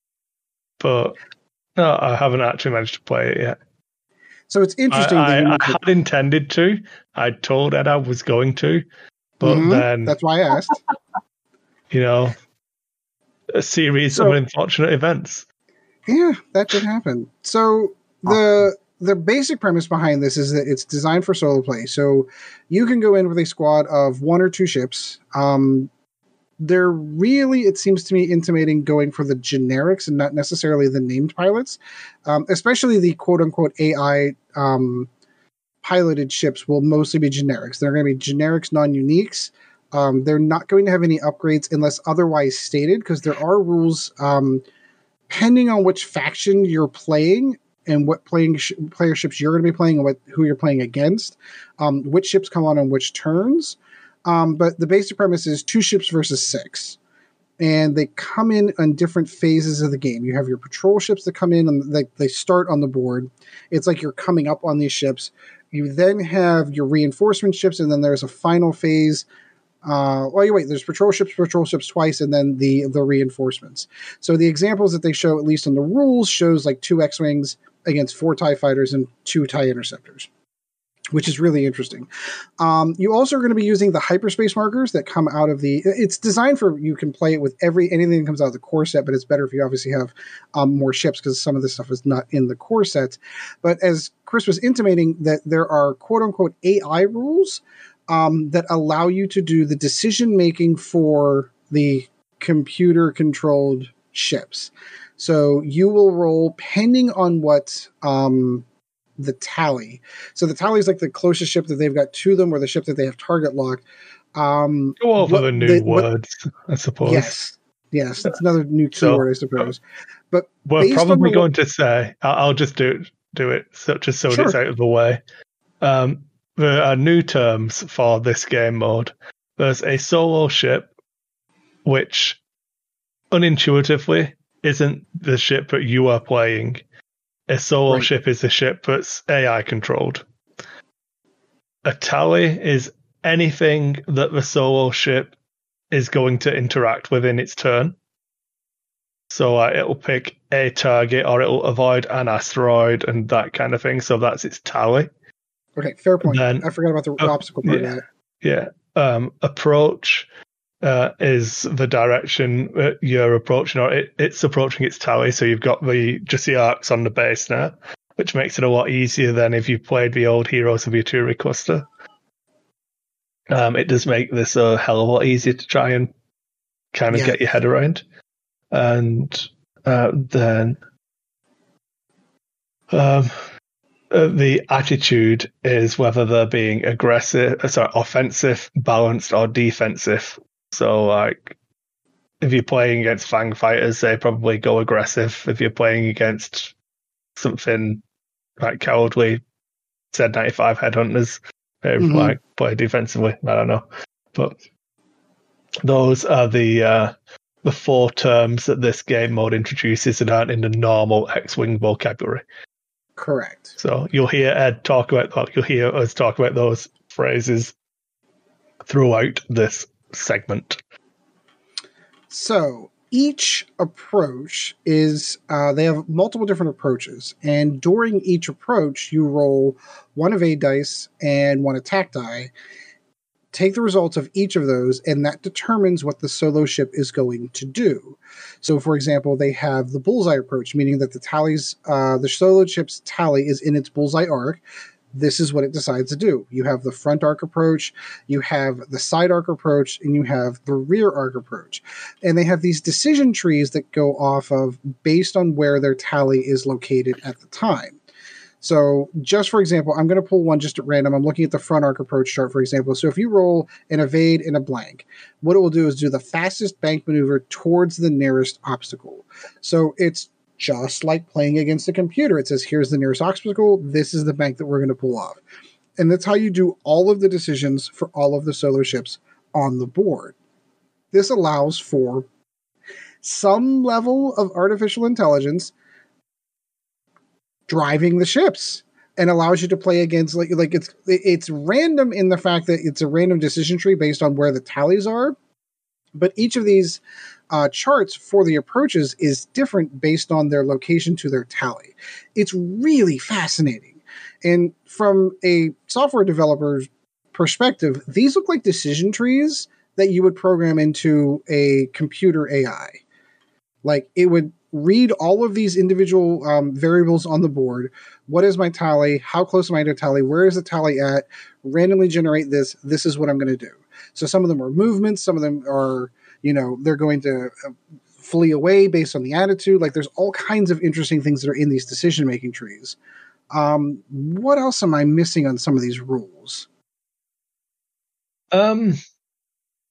C: But no, I haven't actually managed to play it yet.
A: So it's interesting.
C: I,
A: that you
C: I, I
A: mentioned-
C: had intended to. I told Ed I was going to. But
A: Mhm,
C: then,
A: that's why I asked.
C: you know, a series
A: So-
C: of unfortunate events.
A: Yeah, that did happen. So the the basic premise behind this is that it's designed for solo play. So you can go in with a squad of one or two ships. Um, they're really, it seems to me, intimating going for the generics and not necessarily the named pilots, um, especially the quote unquote A I um, piloted ships will mostly be generics. They're going to be generics, non uniques. Um, they're not going to have any upgrades unless otherwise stated, because there are rules um, depending on which faction you're playing and what playing sh- player ships you're going to be playing and what who you're playing against, um, which ships come on on which turns. Um, but the basic premise is two ships versus six. And they come in on different phases of the game. You have your patrol ships that come in and they, they start on the board. It's like you're coming up on these ships. You then have your reinforcement ships, and then there's a final phase. Uh, well, you wait, there's patrol ships, patrol ships twice, and then the, the reinforcements. So the examples that they show, at least in the rules, shows like two X-Wings against four TIE fighters and two TIE interceptors, which is really interesting. Um, you also are going to be using the hyperspace markers that come out of the... It's designed for... You can play it with every anything that comes out of the core set, but it's better if you obviously have um, more ships, because some of this stuff is not in the core set. But as Chris was intimating, that there are quote-unquote A I rules um, that allow you to do the decision-making for the computer-controlled ships. So you will roll, pending on what... Um, the tally. So the tally is like the closest ship that they've got to them, or the ship that they have target lock. Um,
C: Go over
A: what,
C: the new
A: the,
C: words, what, I suppose.
A: Yes, yes, it's another new key
C: So,
A: word, I suppose. But
C: we're probably
A: the,
C: going to say, I'll, I'll just do do it so, just so
A: sure.
C: it's out of the way. Um, there are new terms for this game mode. There's a solo ship, which unintuitively isn't the ship that you are playing. A solo right. ship is a ship that's A I controlled. A tally is anything that the solo ship is going to interact with in its turn. So uh, it'll pick a target, or it'll avoid an asteroid and that kind of thing. So that's its tally.
A: Okay, fair point. Then, I forgot about the
C: uh,
A: obstacle part
C: yeah,
A: of that.
C: Yeah. Um, approach uh, is the direction that you're approaching, or it, it's approaching its tally. So you've got the just the arcs on the base now, which makes it a lot easier than if you played the old Heroes of Yuturi cluster. Um, it does make this a hell of a lot easier to try and kind of yeah. get your head around. And uh, then um, uh, the attitude is whether they're being aggressive, sorry, offensive, balanced, or defensive. So, like, if you're playing against Fang fighters, they probably go aggressive. If you're playing against something like cowardly Z ninety-five headhunters, they mm-hmm. like play defensively. I don't know, but those are the uh, the four terms that this game mode introduces that aren't in the normal X-Wing vocabulary.
A: Correct.
C: So you'll hear Ed talk about, you'll hear us talk about those phrases throughout this segment.
A: So each approach is, uh, they have multiple different approaches, and during each approach, you roll one evade dice and one attack die. Take the results of each of those, and that determines what the solo ship is going to do. So, for example, they have the bullseye approach, meaning that the tallies, uh, the solo ship's tally is in its bullseye arc. This is what it decides to do. You have the front arc approach, you have the side arc approach, and you have the rear arc approach. And they have these decision trees that go off of based on where their tally is located at the time. So just for example, I'm going to pull one just at random. I'm looking at the front arc approach chart, for example. So if you roll an evade and a blank, what it will do is do the fastest bank maneuver towards the nearest obstacle. So it's just like playing against a computer. It says, here's the nearest obstacle. This is the bank that we're going to pull off. And that's how you do all of the decisions for all of the solo ships on the board. This allows for some level of artificial intelligence driving the ships, and allows you to play against, like, like it's it's random in the fact that it's a random decision tree based on where the tallies are. But each of these uh, charts for the approaches is different based on their location to their tally. It's really fascinating. And from a software developer's perspective, these look like decision trees that you would program into a computer A I. Like, it would read all of these individual um, variables on the board. What is my tally? How close am I to tally? Where is the tally at? Randomly generate this. This is what I'm going to do. So some of them are movements. Some of them are, you know, they're going to flee away based on the attitude. Like, there's all kinds of interesting things that are in these decision-making trees. Um, what else am I missing on some of these rules?
C: Um,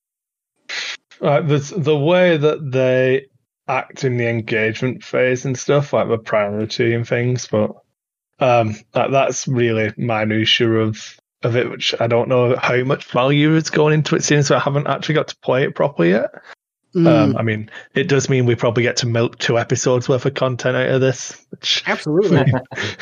C: Like there's the way that they act in the engagement phase and stuff, like the priority and things, but um, like that's really minutia of of it, which I don't know how much value is going into it, since I haven't actually got to play it properly yet.
A: Mm.
C: Um, I mean, it does mean we probably get to milk two episodes worth of content out of this. Which
A: Absolutely.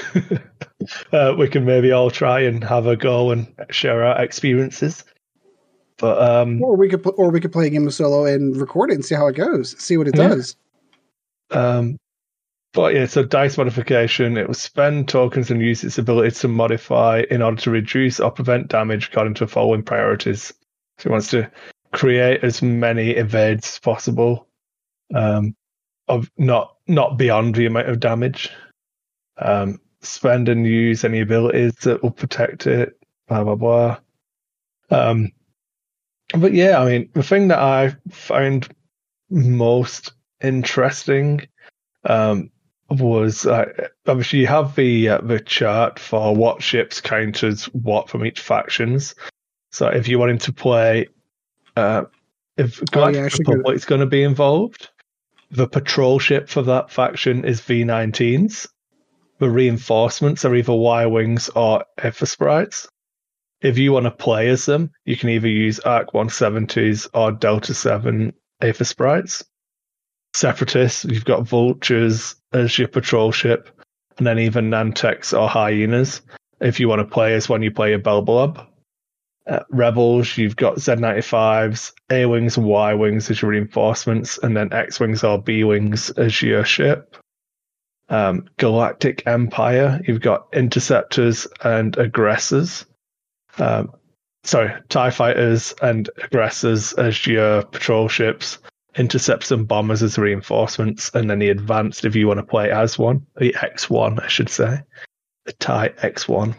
C: uh, we can maybe all try and have a go and share our experiences. But um,
A: or we could pl- or we could play a game of Solo and record it and see how it goes, see what it
C: yeah.
A: does.
C: Um, but yeah, so dice modification. It will spend tokens and use its ability to modify in order to reduce or prevent damage according to the following priorities. So it wants to create as many evades as possible, um, of not not beyond the amount of damage. Um, spend and use any abilities that will protect it. Blah blah blah. Um, but yeah, I mean, the thing that I found most interesting um, was uh, obviously you have the uh, the chart for what ships count as what from each factions. So if you wanted to play. Uh, if Galactic
A: oh, yeah,
C: Republic is going to be involved, the patrol ship for that faction is V nineteens. The reinforcements are either Y-Wings or Aether Sprites. If you want to play as them, you can either use Arc one seventies or Delta seven Aether Sprites. Separatists, you've got Vultures as your patrol ship, and then either Nantex or Hyenas if you want to play as when you play a Belblob. Uh, Rebels, you've got Z ninety-fives, A-Wings and Y-Wings as your reinforcements, and then X-Wings or B-Wings as your ship. Um, Galactic Empire, you've got Interceptors and Aggressors. Um, sorry, TIE Fighters and Aggressors as your patrol ships, Interceptors and Bombers as reinforcements, and then the Advanced if you want to play as one, the X one, I should say, the TIE X one.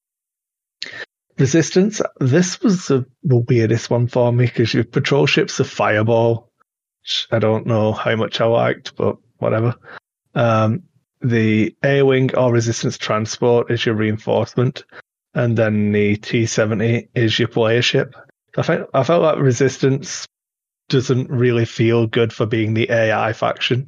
C: Resistance, this was the, the weirdest one for me because your patrol ship's a Fireball, which I don't know how much I liked, but whatever. Um, the A-Wing or Resistance Transport is your reinforcement, and then the T seventy is your player ship. I think I felt like Resistance doesn't really feel good for being the A I faction.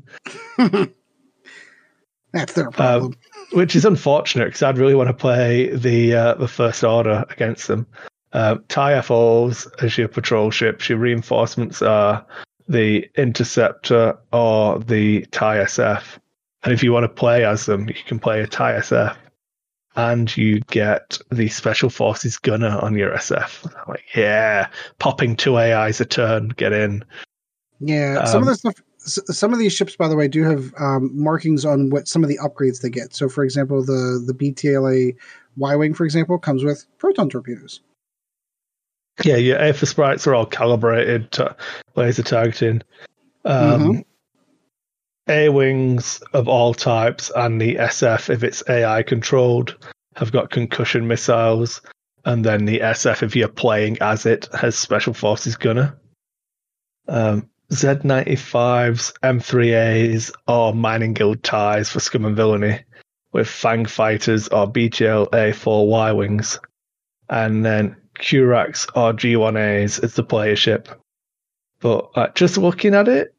A: That's their problem.
C: Um, which is unfortunate because I'd really want to play the uh, the First Order against them. Uh, TIE F Os as your patrol ships. Your reinforcements are the Interceptor or the TIE S F. And if you want to play as them, you can play a TIE S F. And you get the Special Forces Gunner on your S F. I'm like, yeah, popping two A Is a turn, get in.
A: Yeah,
C: Um,
A: some of the stuff. Some of these ships, by the way, do have um, markings on what some of the upgrades they get. So, for example, the the B T L A Y-Wing, for example, comes with proton torpedoes.
C: Yeah, your Aether Sprites are all calibrated to laser targeting. Um,
A: Mm-hmm.
C: A-Wings of all types and the S F, if it's A I controlled, have got concussion missiles. And then the S F, if you're playing as it, has Special Forces Gunner. Um, Z ninety-fives, M three As, or Mining Guild ties for Scum and Villainy, with Fang Fighters or B T L A four Y-Wings. And then Curax or G one As as the player ship. But uh, just looking at it,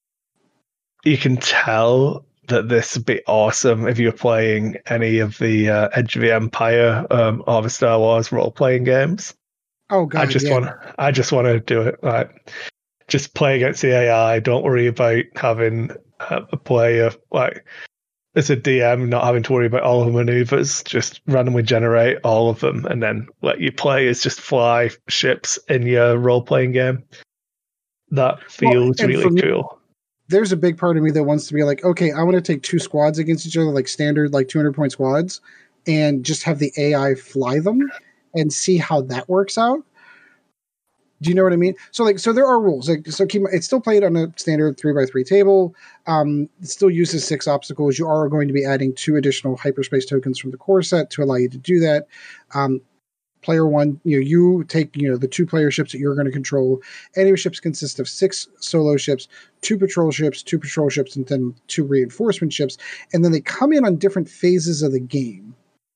C: you can tell that this would be awesome if you're playing any of the uh, Edge of the Empire um, or the Star Wars role-playing games.
A: Oh god,
C: I just
A: yeah.
C: want, I just want to do it. Like, just play against the A I. Don't worry about having uh, a player like as a D M, not having to worry about all the maneuvers. Just randomly generate all of them, and then let your players just fly ships in your role-playing game. That feels
A: Well, and for
C: really
A: me-
C: cool.
A: There's a big part of me that wants to be like, okay, I want to take two squads against each other, like standard, like two hundred point squads, and just have the A I fly them and see how that works out. Do you know what I mean? So, like, so there are rules. Like, so keep it's still played on a standard three by three table. Um, it still uses six obstacles. You are going to be adding two additional hyperspace tokens from the core set to allow you to do that. Um, Player one, you know, you take, you know, the two player ships that you're going to control. Any of your ships consist of six solo ships, two patrol ships, two patrol ships, and then two reinforcement ships. And then they come in on different phases of the game.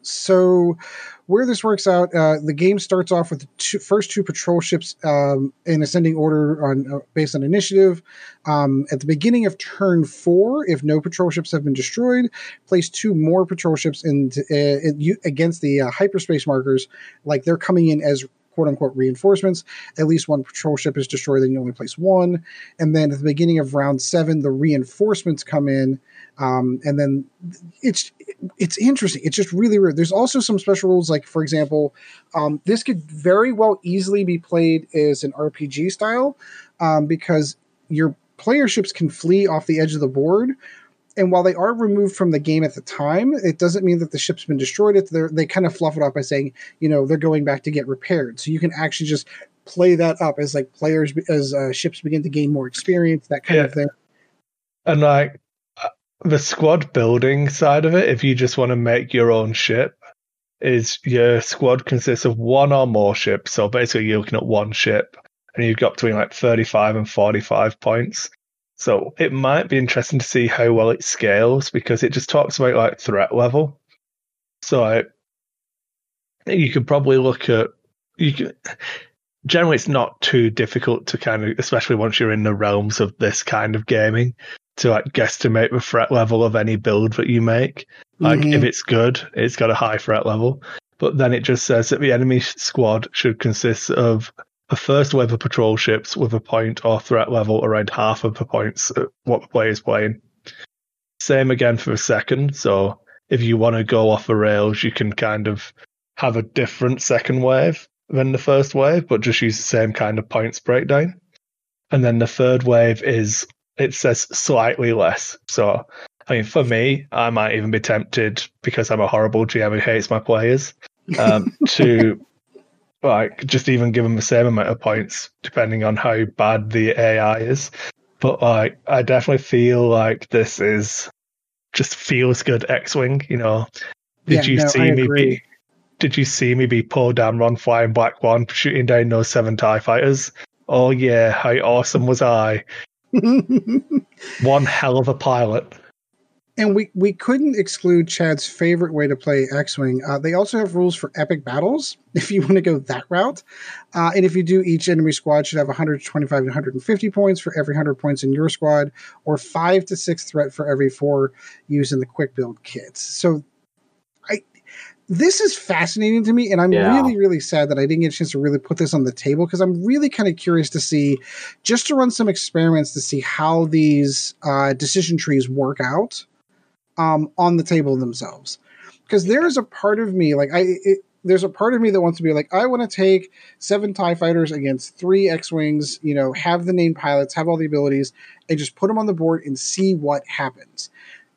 A: So where this works out, uh, the game starts off with the two, first two patrol ships um, in ascending order on uh, based on initiative. Um, at the beginning of turn four, if no patrol ships have been destroyed, place two more patrol ships in, uh, in against the uh, hyperspace markers, like they're coming in as quote-unquote reinforcements. At least one patrol ship is destroyed, then you only place one. And then at the beginning of round seven, the reinforcements come in. Um, and then it's it's interesting. It's just really weird. There's also some special rules, like, for example, um, this could very well easily be played as an R P G style um, because your player ships can flee off the edge of the board. And while they are removed from the game at the time, it doesn't mean that the ship's been destroyed. It, they kind of fluff it up by saying, you know, they're going back to get repaired. So you can actually just play that up as like players, as uh, ships begin to gain more experience, that kind
C: yeah.
A: of thing.
C: And like the squad building side of it, if you just want to make your own ship, is your squad consists of one or more ships. So basically you're looking at one ship and you've got between like thirty-five and forty-five points. So it might be interesting to see how well it scales because it just talks about like threat level. So I, you could probably look at you can. Generally, it's not too difficult to kind of, especially once you're in the realms of this kind of gaming, to like guesstimate the threat level of any build that you make. Like mm-hmm. if it's good, it's got a high threat level. But then it just says that the enemy squad should consist of a first wave of patrol ships with a point or threat level around half of the points at what the player is playing. Same again for a second. So if you want to go off the rails, you can kind of have a different second wave than the first wave, but just use the same kind of points breakdown. And then the third wave is, it says slightly less. So, I mean, for me, I might even be tempted, because I'm a horrible G M who hates my players, um, to like just even give them the same amount of points, depending on how bad the A I is. But like, I definitely feel like this is just feels good X-Wing. You know, did
A: yeah,
C: you
A: no,
C: see
A: I
C: me
A: agree.
C: be? Did you see me be Poe Dameron flying Black One, shooting down those seven TIE fighters? Oh yeah, how awesome was I? One hell of a pilot.
A: And we, we couldn't exclude Chad's favorite way to play X-Wing. Uh, they also have rules for epic battles, if you want to go that route. Uh, and if you do, each enemy squad should have one hundred twenty-five to one hundred fifty points for every one hundred points in your squad, or five to six threat for every four used in the quick build kits. So I this is fascinating to me, and I'm yeah. really, really sad that I didn't get a chance to really put this on the table, because I'm really kind of curious to see, just to run some experiments to see how these uh, decision trees work out. Um, on the table themselves, because there's a part of me like I it, there's a part of me that wants to be like, I want to take seven TIE fighters against three X-Wings, you know, have the named pilots, have all the abilities, and just put them on the board and see what happens.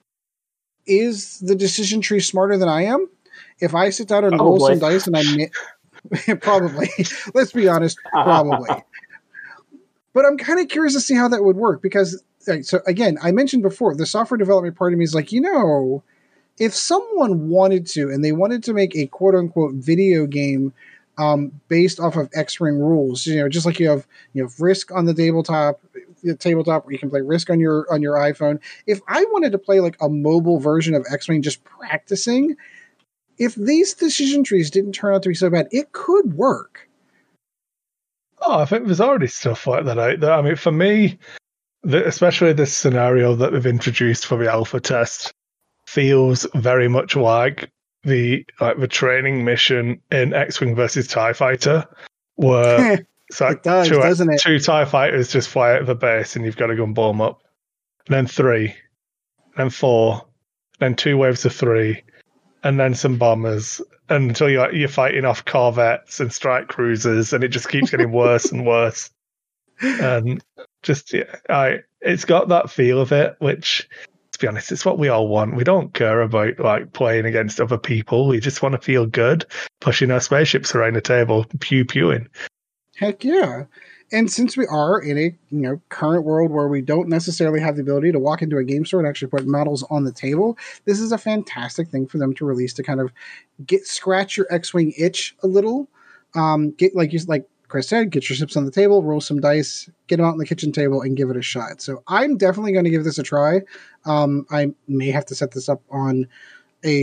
A: Is the decision tree smarter than I am? If I sit down and probably. roll some dice and I mi- probably let's be honest, probably. But I'm kind of curious to see how that would work, because. So again, I mentioned before, the software development part of me is like, you know, if someone wanted to, and they wanted to make a quote unquote video game um, based off of X-Wing rules, you know, just like you have, you know, Risk on the tabletop, the tabletop where you can play Risk on your on your iPhone. If I wanted to play like a mobile version of X-Wing, just practicing, if these decision trees didn't turn out to be so bad, it could work.
C: Oh, I think there's already stuff like that out there. I mean, for me. The, especially this scenario that they've introduced for the alpha test feels very much like the like the training mission in X-Wing versus TIE Fighter, where it's like
A: it does,
C: two,
A: doesn't it?
C: two TIE Fighters just fly out of the base and you've got to go and blow them up. And then three, then four, then two waves of three, and then some bombers, and until you're, you're fighting off corvettes and strike cruisers, and it just keeps getting worse and worse. And just, yeah, I, it's got that feel of it, which, to be honest, it's what we all want. We don't care about like playing against other people. We just want to feel good, pushing our spaceships around the table, pew pewing.
A: Heck yeah! And since we are in a you know current world where we don't necessarily have the ability to walk into a game store and actually put models on the table, this is a fantastic thing for them to release to kind of get scratch your X-Wing itch a little. Um, get like you like. Chris said, get your ships on the table, roll some dice, get them out on the kitchen table, and give it a shot. So I'm definitely going to give this a try. Um, I may have to set this up on a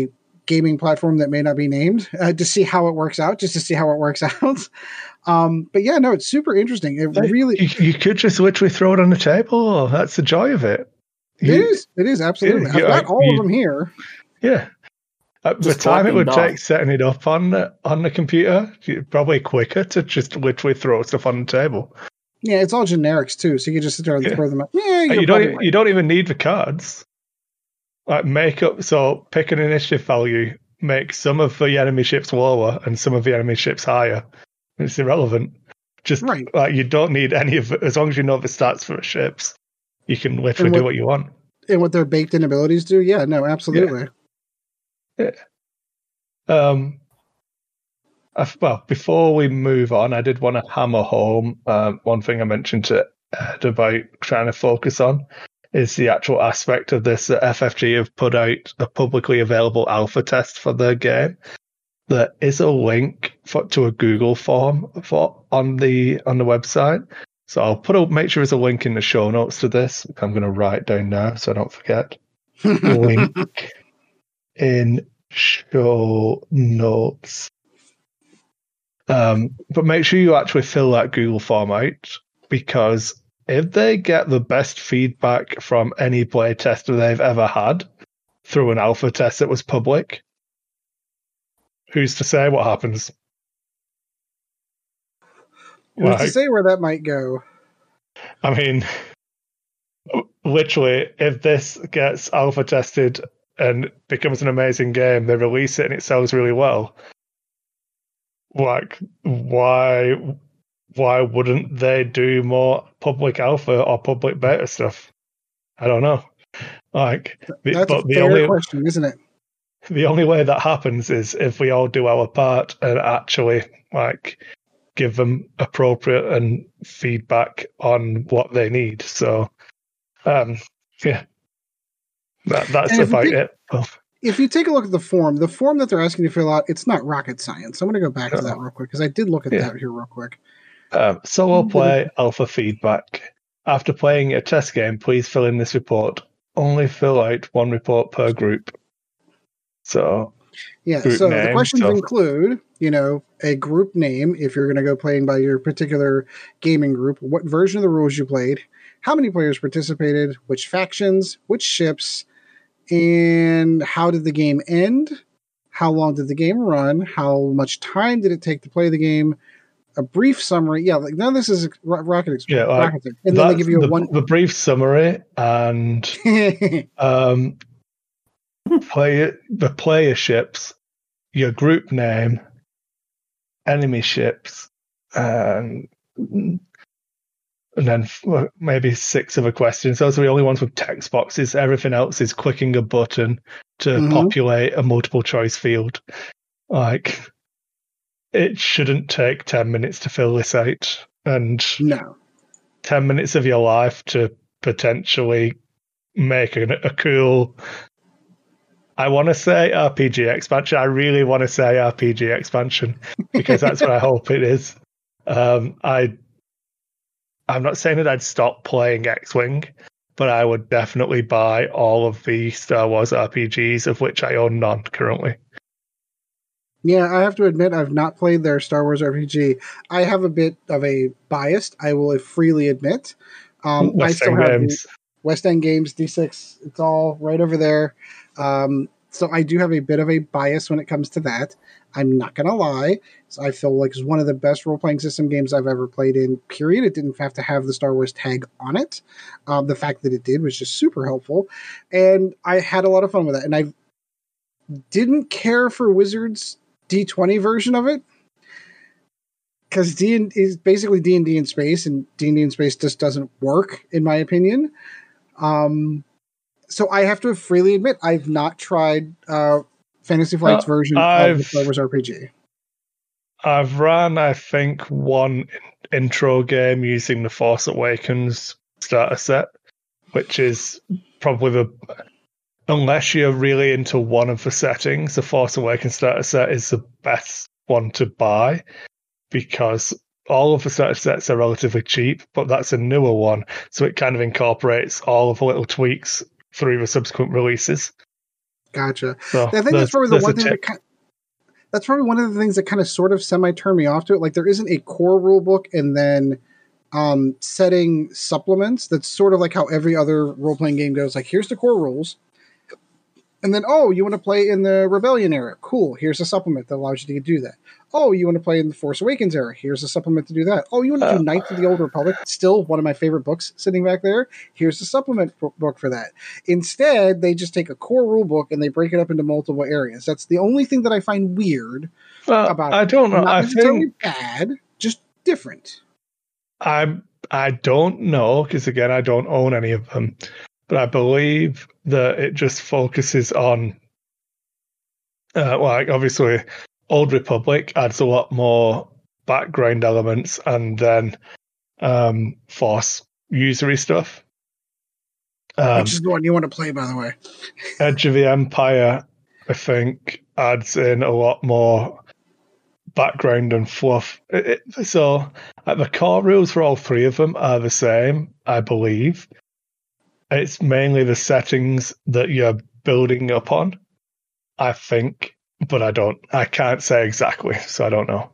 A: gaming platform that may not be named uh, to see how it works out, just to see how it works out. Um, but yeah, no, it's super interesting. It really,
C: you, you could just literally throw it on the table. That's the joy of it. You,
A: it is. It is absolutely.
C: Yeah,
A: I've got all
C: you,
A: of them here.
C: Yeah. At the time it would off. take setting it up on the, on the computer, probably quicker to just literally throw stuff on the table.
A: Yeah, it's all generics too, so you can just sit there and yeah. throw them out. Yeah,
C: you don't. Even, right. You don't even need the cards. Like make up. So pick an initiative value. Make some of the enemy ships lower and some of the enemy ships higher. It's irrelevant. Just right. like you don't need any of it. As long as you know the stats for the ships, you can literally what, do what you want.
A: And what their baked-in abilities do. Yeah, no, absolutely.
C: Yeah. yeah. Um. I've, well, before we move on, I did want to hammer home um, one thing I mentioned to Ed about trying to focus on is the actual aspect of this that F F G have put out a publicly available alpha test for their game. There is a link for, to a Google form for on the on the website. So I'll put a, make sure there's a link in the show notes to this. I'm going to write down now so I don't forget. Link in show notes. Um, but make sure you actually fill that Google form out, because if they get the best feedback from any play tester they've ever had through an alpha test that was public, who's to say what happens?
A: Who's like, to say where that might go?
C: I mean, literally, if this gets alpha tested and becomes an amazing game, they release it and it sells really well. Like, why why wouldn't they do more public alpha or public beta stuff? I don't know. Like,
A: that's
C: but
A: a
C: the
A: fair
C: only
A: question, isn't it?
C: The only way that happens is if we all do our part and actually like give them appropriate and feedback on what they need. So, um, yeah, that, that's about
A: take,
C: it.
A: If you take a look at the form, the form that they're asking you to fill out, it's not rocket science. I'm going to go back no. to that real quick because I did look at yeah. that here real quick.
C: Um, solo play alpha feedback. After playing a test game, please fill in this report. Only fill out one report per group. So,
A: yeah. So name, the questions so. include, you know, a group name if you're going to go playing by your particular gaming group, what version of the rules you played, how many players participated, which factions, which ships, and how did the game end? How long did the game run? How much time did it take to play the game? A brief summary. Yeah, like none of this is rocket.
C: Yeah, like,
A: rocket and then they give you a
C: the,
A: one.
C: The brief summary and um, play the player ships, your group name, enemy ships, and and then maybe six other questions. Those are the only ones with text boxes. Everything else is clicking a button to mm-hmm. populate a multiple choice field. Like, it shouldn't take ten minutes to fill this out, and
A: no.
C: ten minutes of your life to potentially make a, a cool, I want to say R P G expansion. I really want to say R P G expansion because that's what I hope it is. Um, I, I'm not saying that I'd stop playing X-Wing, but I would definitely buy all of the Star Wars R P Gs, of which I own none currently.
A: Yeah, I have to admit I've not played their Star Wars R P G. I have a bit of a bias, I will freely admit. Um,
C: West
A: I still
C: End
A: have
C: Games.
A: the West End Games, D six. It's all right over there. Um, so I do have a bit of a bias when it comes to that. I'm not going to lie. So I feel like it's one of the best role-playing system games I've ever played in, period. It didn't have to have the Star Wars tag on it. Um, the fact that it did was just super helpful. And I had a lot of fun with it. And I didn't care for Wizards' D twenty version of it, because D and is basically D and D in space, and D and D in space just doesn't work, in my opinion. Um, so I have to freely admit I've not tried uh, Fantasy Flight's uh, version
C: I've,
A: of the Star Wars R P G.
C: I've run, I think, one intro game using the Force Awakens starter set, which is probably the... Unless you're really into one of the settings, the Force Awakens starter set is the best one to buy, because all of the starter sets are relatively cheap, but that's a newer one, so it kind of incorporates all of the little tweaks through the subsequent releases.
A: Gotcha.
C: So
A: I think that's probably the one thing
C: tip.
A: that kind that's probably one of the things that kind of sort of semi turned me off to it. Like there isn't a core rule book and then um, setting supplements. That's sort of like how every other role playing game goes. Like here's the core rules. And then, oh, you want to play in the Rebellion era? Cool. Here's a supplement that allows you to do that. Oh, you want to play in the Force Awakens era? Here's a supplement to do that. Oh, you want to do uh, Knights of the Old Republic? Still one of my favorite books sitting back there. Here's a supplement book for that. Instead, they just take a core rule book and they break it up into multiple areas. That's the only thing that I find weird
C: well,
A: about
C: I
A: it.
C: don't know.
A: Not
C: I
A: necessarily
C: think
A: bad, just different.
C: I I don't know because again, I don't own any of them, but I believe that it just focuses on. Uh, like obviously, Old Republic adds a lot more background elements and then um, Force usery stuff. Um,
A: Which is the one you want to play, by the way.
C: Edge of the Empire, I think, adds in a lot more background and fluff. It, it, so like, the core rules for all three of them are the same, I believe. It's mainly the settings that you're building up on. I think, but I don't, I can't say exactly, so I don't know.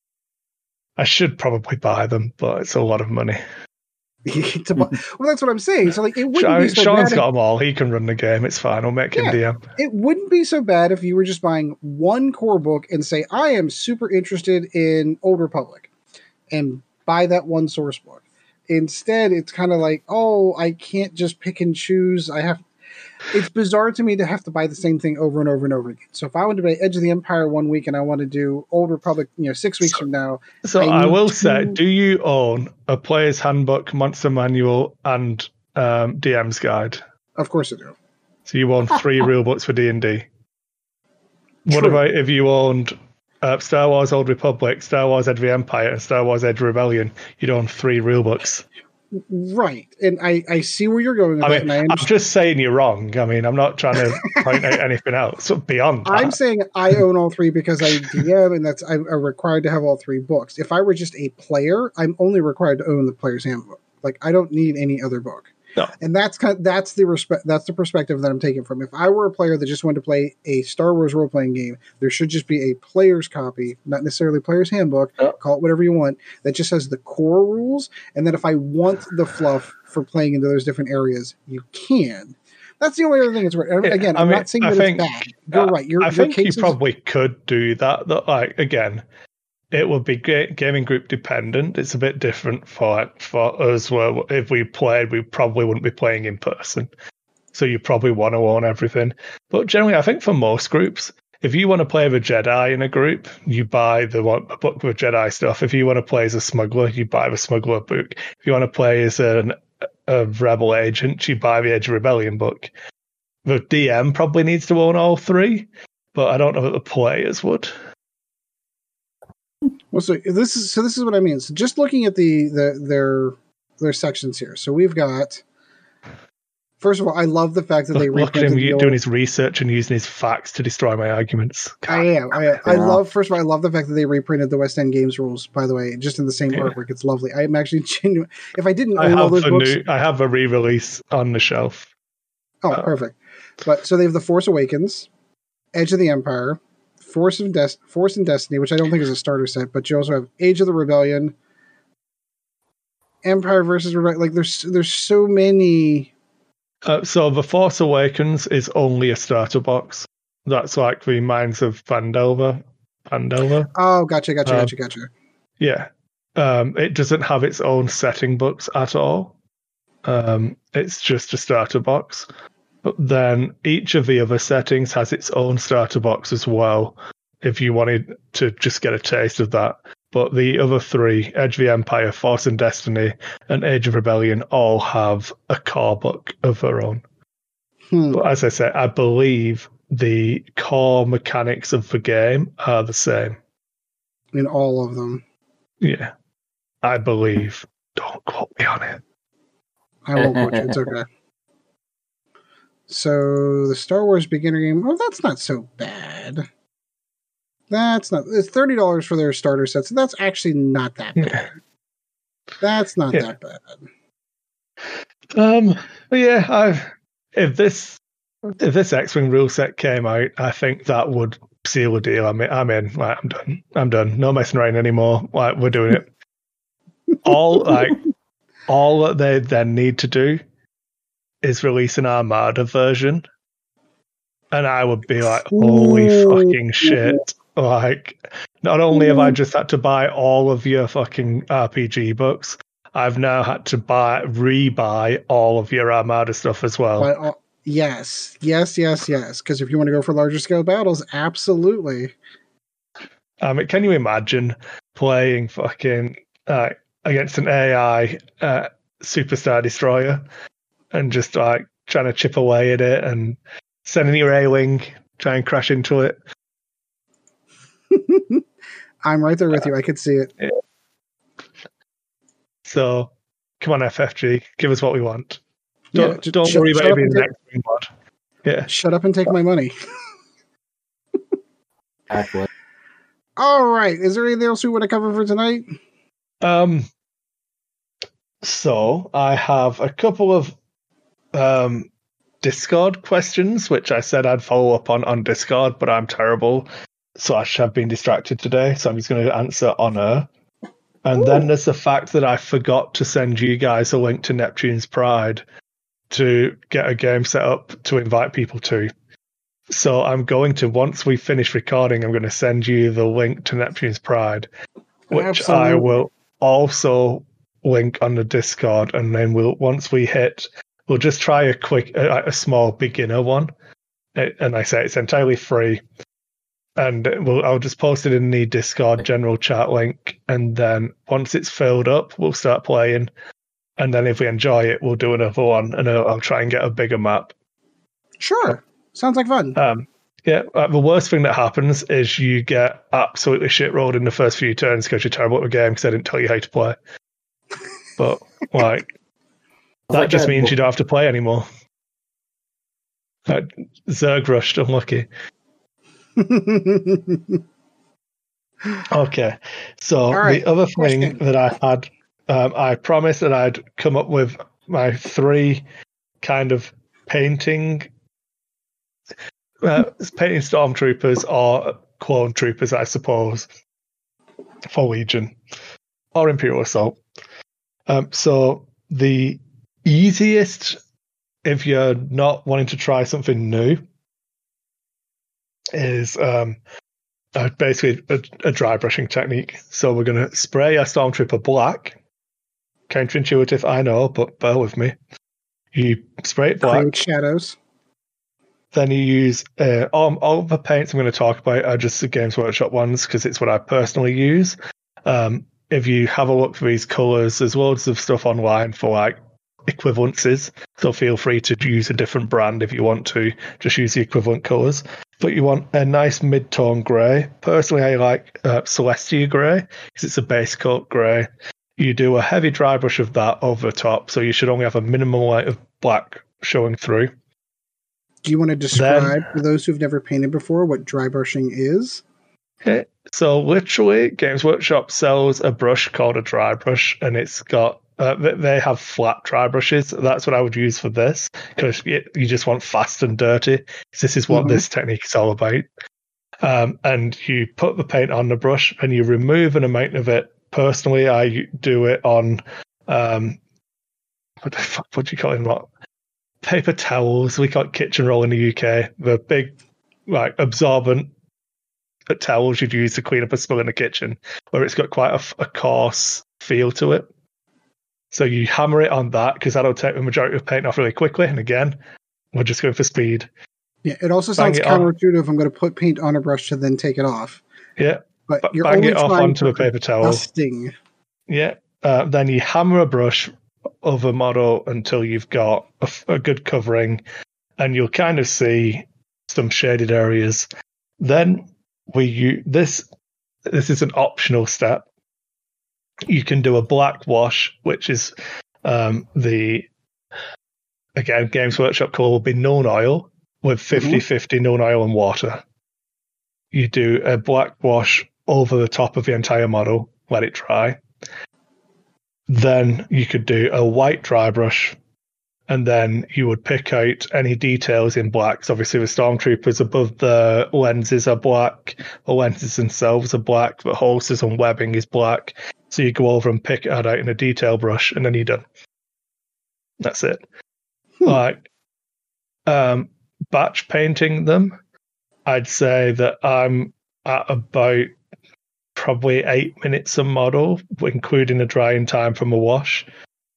C: I should probably buy them, but it's a lot of money.
A: to buy, well, that's what I'm saying. So, like, it wouldn't
C: Sean,
A: be so
C: Sean's
A: bad
C: got
A: if,
C: them all. He can run the game. It's fine. I'll make
A: yeah,
C: him D M.
A: It wouldn't be so bad if you were just buying one core book and say, I am super interested in Old Republic, and buy that one source book. Instead, it's kind of like, oh, I can't just pick and choose. I have. It's bizarre to me to have to buy the same thing over and over and over again. So if I want to buy Edge of the Empire one week and I want to do Old Republic, you know, six weeks
C: so,
A: from now.
C: So
A: I,
C: I will
A: to...
C: say, do you own a player's handbook, monster manual, and um, D M's guide?
A: Of course I do.
C: So you own three rule books for D and D. What about if you owned uh, Star Wars Old Republic, Star Wars Edge of the Empire, and Star Wars Edge Rebellion? You'd own three rule books.
A: Right, and I, I see where you're going with
C: I
A: that.
C: mean,
A: And I
C: I'm just saying you're wrong. I mean, I'm not trying to point out anything else beyond that.
A: I'm saying I own all three because I D M, and that's I'm required to have all three books. If I were just a player, I'm only required to own the player's handbook. Like I don't need any other book.
C: No.
A: And that's kind of, that's the respect that's the perspective that I'm taking from. If I were a player that just wanted to play a Star Wars role playing game, there should just be a player's copy, not necessarily player's handbook. Oh. Call it whatever you want. That just has the core rules, and then if I want the fluff for playing into those different areas, you can. That's the only other thing. It's right. Again,
C: I
A: I'm
C: mean,
A: not saying
C: I
A: that
C: think,
A: it's bad. You're
C: uh,
A: right. Your,
C: I
A: your
C: think you
A: cases...
C: probably could do that. That like again. It would be gaming group dependent. It's a bit different for for us. Where if we played, we probably wouldn't be playing in person. So you probably want to own everything. But generally, I think for most groups, if you want to play with a Jedi in a group, you buy the one, a book with Jedi stuff. If you want to play as a smuggler, you buy the smuggler book. If you want to play as an, a rebel agent, you buy the Edge of Rebellion book. The D M probably needs to own all three, but I don't know that the players would.
A: Well, so this is so. This is what I mean. So, just looking at the, the their their sections here. So we've got. First of all, I love the fact that they
C: look at him
A: the
C: doing
A: old...
C: his research and using his facts to destroy my arguments. God.
A: I am. I, I love. First of all, I love the fact that they reprinted the West End Games rules. By the way, just in the same yeah. artwork, it's lovely. I am actually genuine. If I didn't
C: I
A: own
C: have
A: all those
C: a
A: books,
C: new, I have a re-release on the shelf.
A: Oh,
C: uh,
A: perfect. But so they have the Force Awakens, Edge of the Empire, Force of Des- Force and Destiny, which I don't think is a starter set, but you also have Age of the Rebellion, Empire versus Rebellion. Like there's there's so many.
C: Uh, so the Force Awakens is only a starter box. That's like the Minds of Vandelver. Vandelver.
A: Oh, gotcha, gotcha,
C: um,
A: gotcha, gotcha.
C: Yeah, um, it doesn't have its own setting books at all. Um, it's just a starter box. But then each of the other settings has its own starter box as well, if you wanted to just get a taste of that. But the other three, Edge of the Empire, Force and Destiny, and Age of Rebellion, all have a core book of their own. Hmm. But as I said, I believe the core mechanics of the game are the same.
A: In all of them?
C: Yeah. I believe. Don't quote me on it.
A: I won't quote you. It's okay. So the Star Wars beginner game, well, that's not so bad. That's not. It's thirty dollars for their starter set, so that's actually not that bad. Yeah. That's not yeah. that bad.
C: Um. Yeah. I've if this if this X-Wing rule set came out, I think that would seal the deal. I'm in. I'm in. Like, I'm done. I'm done. No messing around anymore. Like, we're doing it. all like all that they then need to do is release an Armada version, and I would be like, holy Ooh. fucking shit. Like, not only have I just had to buy all of your fucking R P G books, I've now had to buy re-buy all of your Armada stuff as well.
A: But, uh, yes, yes, yes, yes. Because if you want to go for larger scale battles, absolutely.
C: I mean, can you imagine playing fucking uh, against an A I uh, Superstar Destroyer and just like trying to chip away at it and sending your A-Wing, try and crash into it?
A: I'm right there with you. I could see it.
C: Yeah. So, come on, F F G, give us what we want. Don't, yeah, don't sh- worry about it being the next Wing mod. Yeah.
A: Shut up and take my money.
B: Exactly.
A: All right. Is there anything else we want to cover for tonight?
C: Um. So, I have a couple of um, Discord questions, which I said I'd follow up on on Discord, but I'm terrible. So I have been distracted today, so I'm just going to answer on air. And Ooh. Then there's the fact that I forgot to send you guys a link to Neptune's Pride to get a game set up to invite people to. So I'm going to, once we finish recording, I'm going to send you the link to Neptune's Pride, which Absolutely. I will also link on the Discord. And then we'll, once we hit, we'll just try a quick, a, a small beginner one. And I say it's entirely free. And we'll, I'll just post it in the Discord general chat link. And then once it's filled up, we'll start playing. And then if we enjoy it, we'll do another one. And I'll, I'll try and get a bigger map.
A: Sure. Sounds like fun.
C: Um, yeah. Uh, the worst thing that happens is you get absolutely shit rolled in the first few turns because you're terrible at the game because I didn't tell you how to play. But, like, that like just means you don't have to play anymore. Like, Zerg rushed, unlucky. Okay, so right. the other thing Question. that I had, um, I promised that I'd come up with my three kind of painting, uh, painting stormtroopers or clone troopers, I suppose, for Legion or Imperial Assault. Um, so the easiest, if you're not wanting to try something new, is um, uh, basically a, a dry brushing technique. So we're going to spray a Stormtrooper black. Counterintuitive, I know, but bear with me. You spray it black.
A: Create shadows.
C: Then you use uh, all, all the paints I'm going to talk about are just the Games Workshop ones because it's what I personally use. Um, if you have a look for these colours, there's loads of stuff online for like equivalences. So feel free to use a different brand if you want to. Just use the equivalent colours. But you want a nice mid-tone grey. Personally, I like uh, Celestia grey because it's a base coat grey. You do a heavy dry brush of that over the top, so you should only have a minimal amount of black showing through.
A: Do you want to describe then, for those who've never painted before what dry brushing is?
C: Okay, so literally, Games Workshop sells a brush called a dry brush, and it's got uh, they have flat dry brushes. That's what I would use for this because you just want fast and dirty. This is what mm-hmm. this technique is all about. Um, and you put the paint on the brush, and you remove an amount of it. Personally, I do it on um, what the fuck? What do you call it? What? Paper towels. We call it kitchen roll in the U K. The big, like, absorbent towels you'd use to clean up a spill in the kitchen, where it's got quite a, a coarse feel to it. So you hammer it on that because that'll take the majority of paint off really quickly. And again, we're just going for speed.
A: Yeah, it also sounds counterintuitive if I'm going to put paint on a brush to then take it off.
C: Yeah,
A: but
C: b-
A: you're
C: bang
A: only
C: it off onto a paper towel.
A: Dusting.
C: Yeah, uh, then you hammer a brush over model until you've got a, a good covering, and you'll kind of see some shaded areas. Then we use this. This is an optional step. You can do a black wash, which is um, the again Games Workshop color will be Nuln Oil with fifty-fifty mm-hmm. Nuln Oil and water. You do a black wash over the top of the entire model, let it dry. Then you could do a white dry brush and then you would pick out any details in black. So obviously the stormtroopers above the lenses are black, the lenses themselves are black, the holsters and webbing is black. So you go over and pick it out in a detail brush, and then you're done. That's it. Hmm. Like um, batch painting them, I'd say that I'm at about probably eight minutes a model, including a drying time from a wash.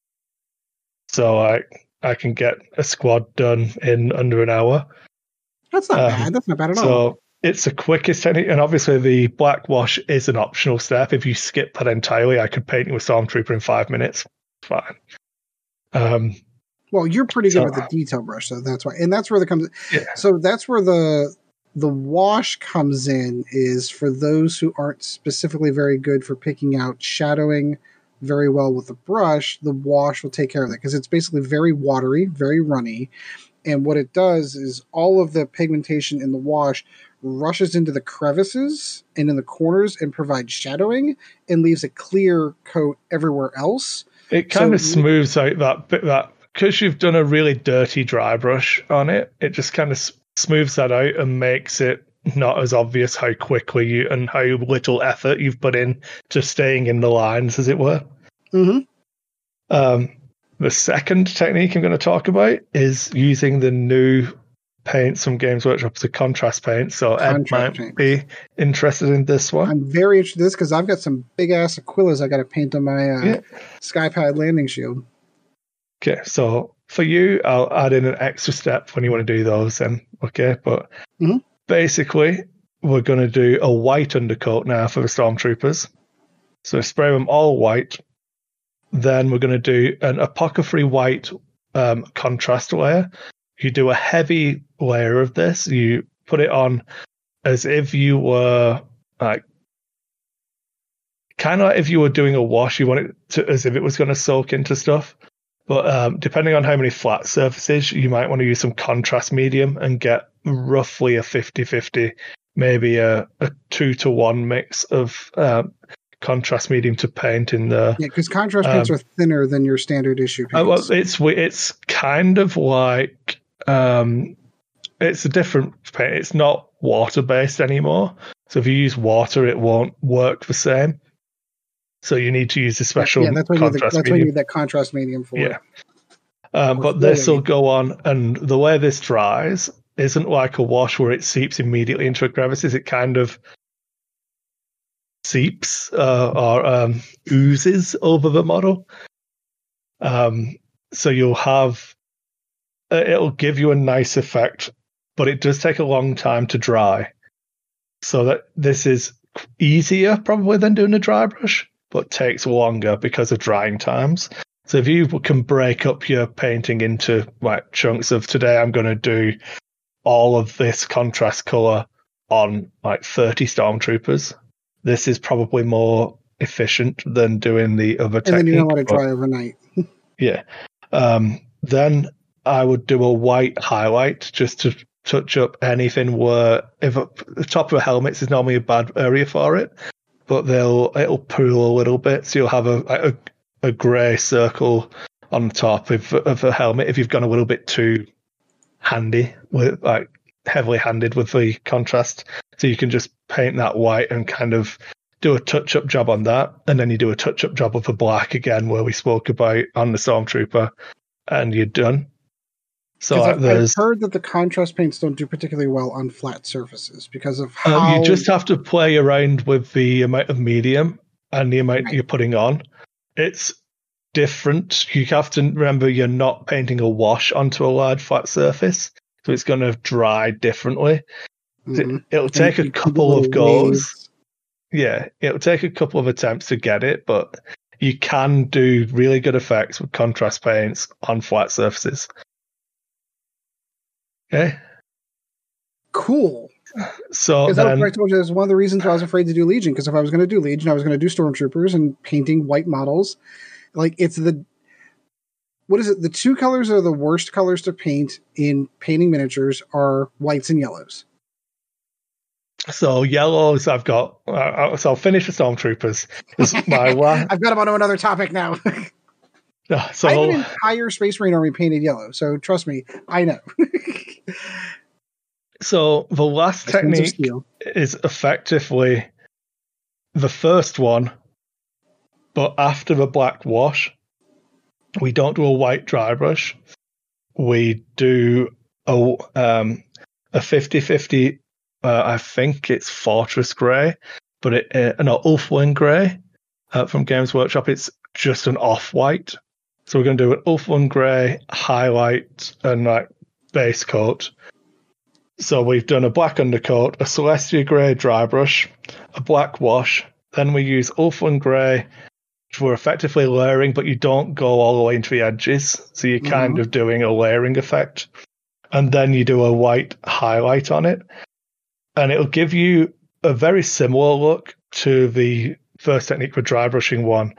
C: So I I can get a squad done in under an hour.
A: That's not um, bad. That's not bad at
C: so
A: all.
C: So it's the quickest technique, and obviously the black wash is an optional step. If you skip that entirely, I could paint you a Stormtrooper in five minutes. It's fine. Um,
A: well, you're pretty good so, with the detail brush, so that's why, and that's where the comes.
C: Yeah.
A: So that's where the the wash comes in. Is for those who aren't specifically very good for picking out shadowing very well with the brush, the wash will take care of that because it's basically very watery, very runny. And what it does is all of the pigmentation in the wash rushes into the crevices and in the corners and provides shadowing and leaves a clear coat everywhere else.
C: It kind so, of smooths out that bit, that because you've done a really dirty dry brush on it, it just kind of smooths that out and makes it not as obvious how quickly you and how little effort you've put in to staying in the lines, as it were.
A: Mm-hmm.
C: Um, the second technique I'm going to talk about is using the new paints from Games Workshop as a contrast paint. So contrast Ed might paint. be interested in this one.
A: I'm very interested in this because I've got some big ass Aquilas I got to paint on my uh, yeah. Skypad landing shield.
C: Okay, so for you, I'll add in an extra step when you want to do those. Then okay, but.
A: Mm-hmm.
C: Basically, we're going to do a white undercoat now for the Stormtroopers. So spray them all white. Then we're going to do an apothecary white um, contrast layer. You do a heavy layer of this. You put it on as if you were like, kind of like if you were doing a wash. You want it to as if it was going to soak into stuff. But um, depending on how many flat surfaces, you might want to use some contrast medium and get roughly a fifty-fifty, maybe a, a two to one mix of um, contrast medium to paint in the.
A: Yeah, because contrast um, paints are thinner than your standard issue paints.
C: Uh, well, it's it's kind of like um, it's a different paint. It's not water based anymore. So if you use water, it won't work the same. So you need to use a special
A: yeah, that's
C: contrast
A: the, that's
C: medium.
A: What you need that contrast medium for.
C: Yeah. Um, but this will go on, and the way this dries isn't like a wash where it seeps immediately into a crevices. It kind of seeps uh, or um, oozes over the model. Um, so you'll have, uh, it'll give you a nice effect, but it does take a long time to dry. So that this is easier probably than doing a dry brush, but takes longer because of drying times. So if you can break up your painting into like chunks of today, I'm going to do all of this contrast color on like thirty Stormtroopers. This is probably more efficient than doing the other technique.
A: And then you don't let it dry overnight.
C: Yeah. Um, then I would do a white highlight just to touch up anything where if a, the top of the helmets is normally a bad area for it, but they'll it'll pool a little bit, so you'll have a a, a grey circle on the top of, of the helmet if you've gone a little bit too handy with like heavily handed with the contrast. So you can just paint that white and kind of do a touch up job on that, and then you do a touch up job of the black again where we spoke about on the Stormtrooper, and you're done. So
A: I've, I've heard that the contrast paints don't do particularly well on flat surfaces because of how
C: um, you just have to play around with the amount of medium and the amount right. you're putting on. It's different. You have to remember you're not painting a wash onto a large flat surface, so it's going to dry differently. Mm-hmm. It'll take a couple of goes. Waves. Yeah, it'll take a couple of attempts to get it, but you can do really good effects with contrast paints on flat surfaces. Okay.
A: Cool.
C: So
A: then, I told you that's one of the reasons why I was afraid to do Legion, because if I was going to do Legion, I was going to do Stormtroopers and painting white models. Like it's the what is it? The two colors that are the worst colors to paint in painting miniatures are whites and yellows.
C: So yellows, I've got. Uh, so I'll finish the Stormtroopers. This is my one.
A: I've got them on to another topic now.
C: Yeah, so
A: I have an entire Space Marine army painted yellow, so trust me, I know.
C: So the last technique is effectively the first one, but after the black wash, we don't do a white dry brush. We do a um, a fifty-fifty, uh, I think it's Fortress Grey, but it uh, no, Ulfwing Grey uh, from Games Workshop. It's just an off-white. So we're going to do an Ulfwing Grey highlight and like base coat. So we've done a black undercoat, a Celestia Grey dry brush, a black wash. Then we use Ulfwing Grey, which we're effectively layering, but you don't go all the way into the edges. So you're mm-hmm. kind of doing a layering effect. And then you do a white highlight on it. And it'll give you a very similar look to the first technique for dry brushing one.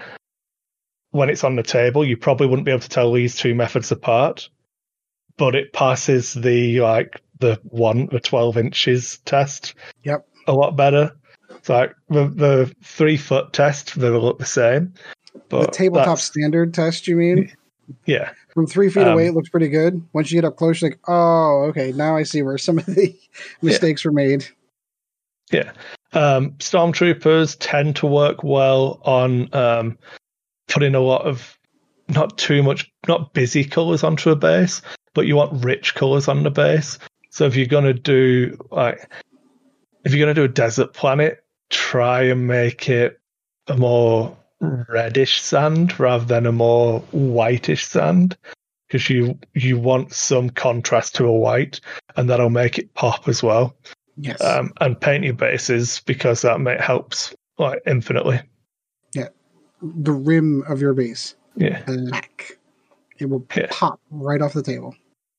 C: When it's on the table, you probably wouldn't be able to tell these two methods apart. But it passes the like the one the twelve inches test.
A: Yep.
C: A lot better. It's like the the three foot test, they look the same. But
A: the tabletop standard test, you mean?
C: Yeah.
A: From three feet
C: um,
A: away, it looks pretty good. Once you get up close, you're like, oh, okay, now I see where some of the mistakes
C: yeah.
A: were made.
C: Yeah. Um, Stormtroopers tend to work well on um, putting a lot of not too much, not busy colours onto a base, but you want rich colours on the base. So if you're going to do like, if you're going to do a desert planet, try and make it a more reddish sand rather than a more whitish sand, because you you want some contrast to a white, and that'll make it pop as well.
A: Yes.
C: Um, and paint your bases, because that may, helps like infinitely.
A: Yeah. The rim of your base.
C: Yeah.
A: Black. It will
C: yeah.
A: pop right off the table.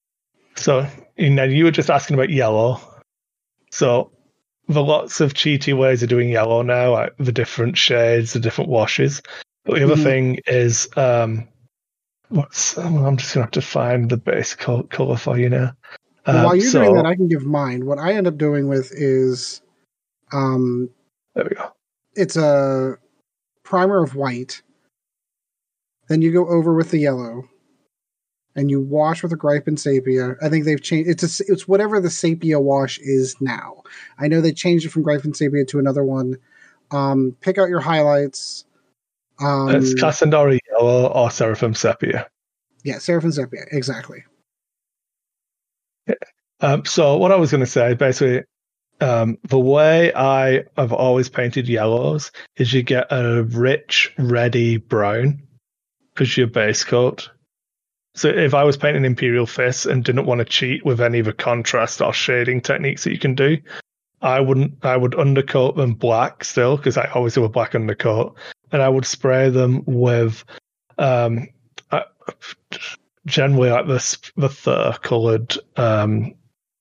C: So, you know, you were just asking about yellow. So, there are lots of cheaty ways of doing yellow now, like the different shades, the different washes. But the other mm-hmm. thing is, um, what's I'm just going to have to find the base color for you now.
A: Well,
C: um,
A: while you're
C: so,
A: doing that, I can give mine. What I end up doing with is, um,
C: there we go.
A: It's a primer of white. Then you go over with the yellow, and you wash with a Gripe and Sepia. I think they've changed. It's a, it's whatever the Sepia wash is now. I know they changed it from Gripe and Sepia to another one. Um, pick out your highlights. Um,
C: it's Cassandra Yellow or Seraphim Sepia.
A: Yeah, Seraphim Sepia, exactly.
C: Yeah. Um, so what I was going to say, basically, um, the way I have always painted yellows is you get a rich, reddy brown as your base coat. So if I was painting Imperial Fists and didn't want to cheat with any of the contrast or shading techniques that you can do, I wouldn't. I would undercoat them black still, because I always do a black undercoat, and I would spray them with um, uh, generally like the the fur coloured um,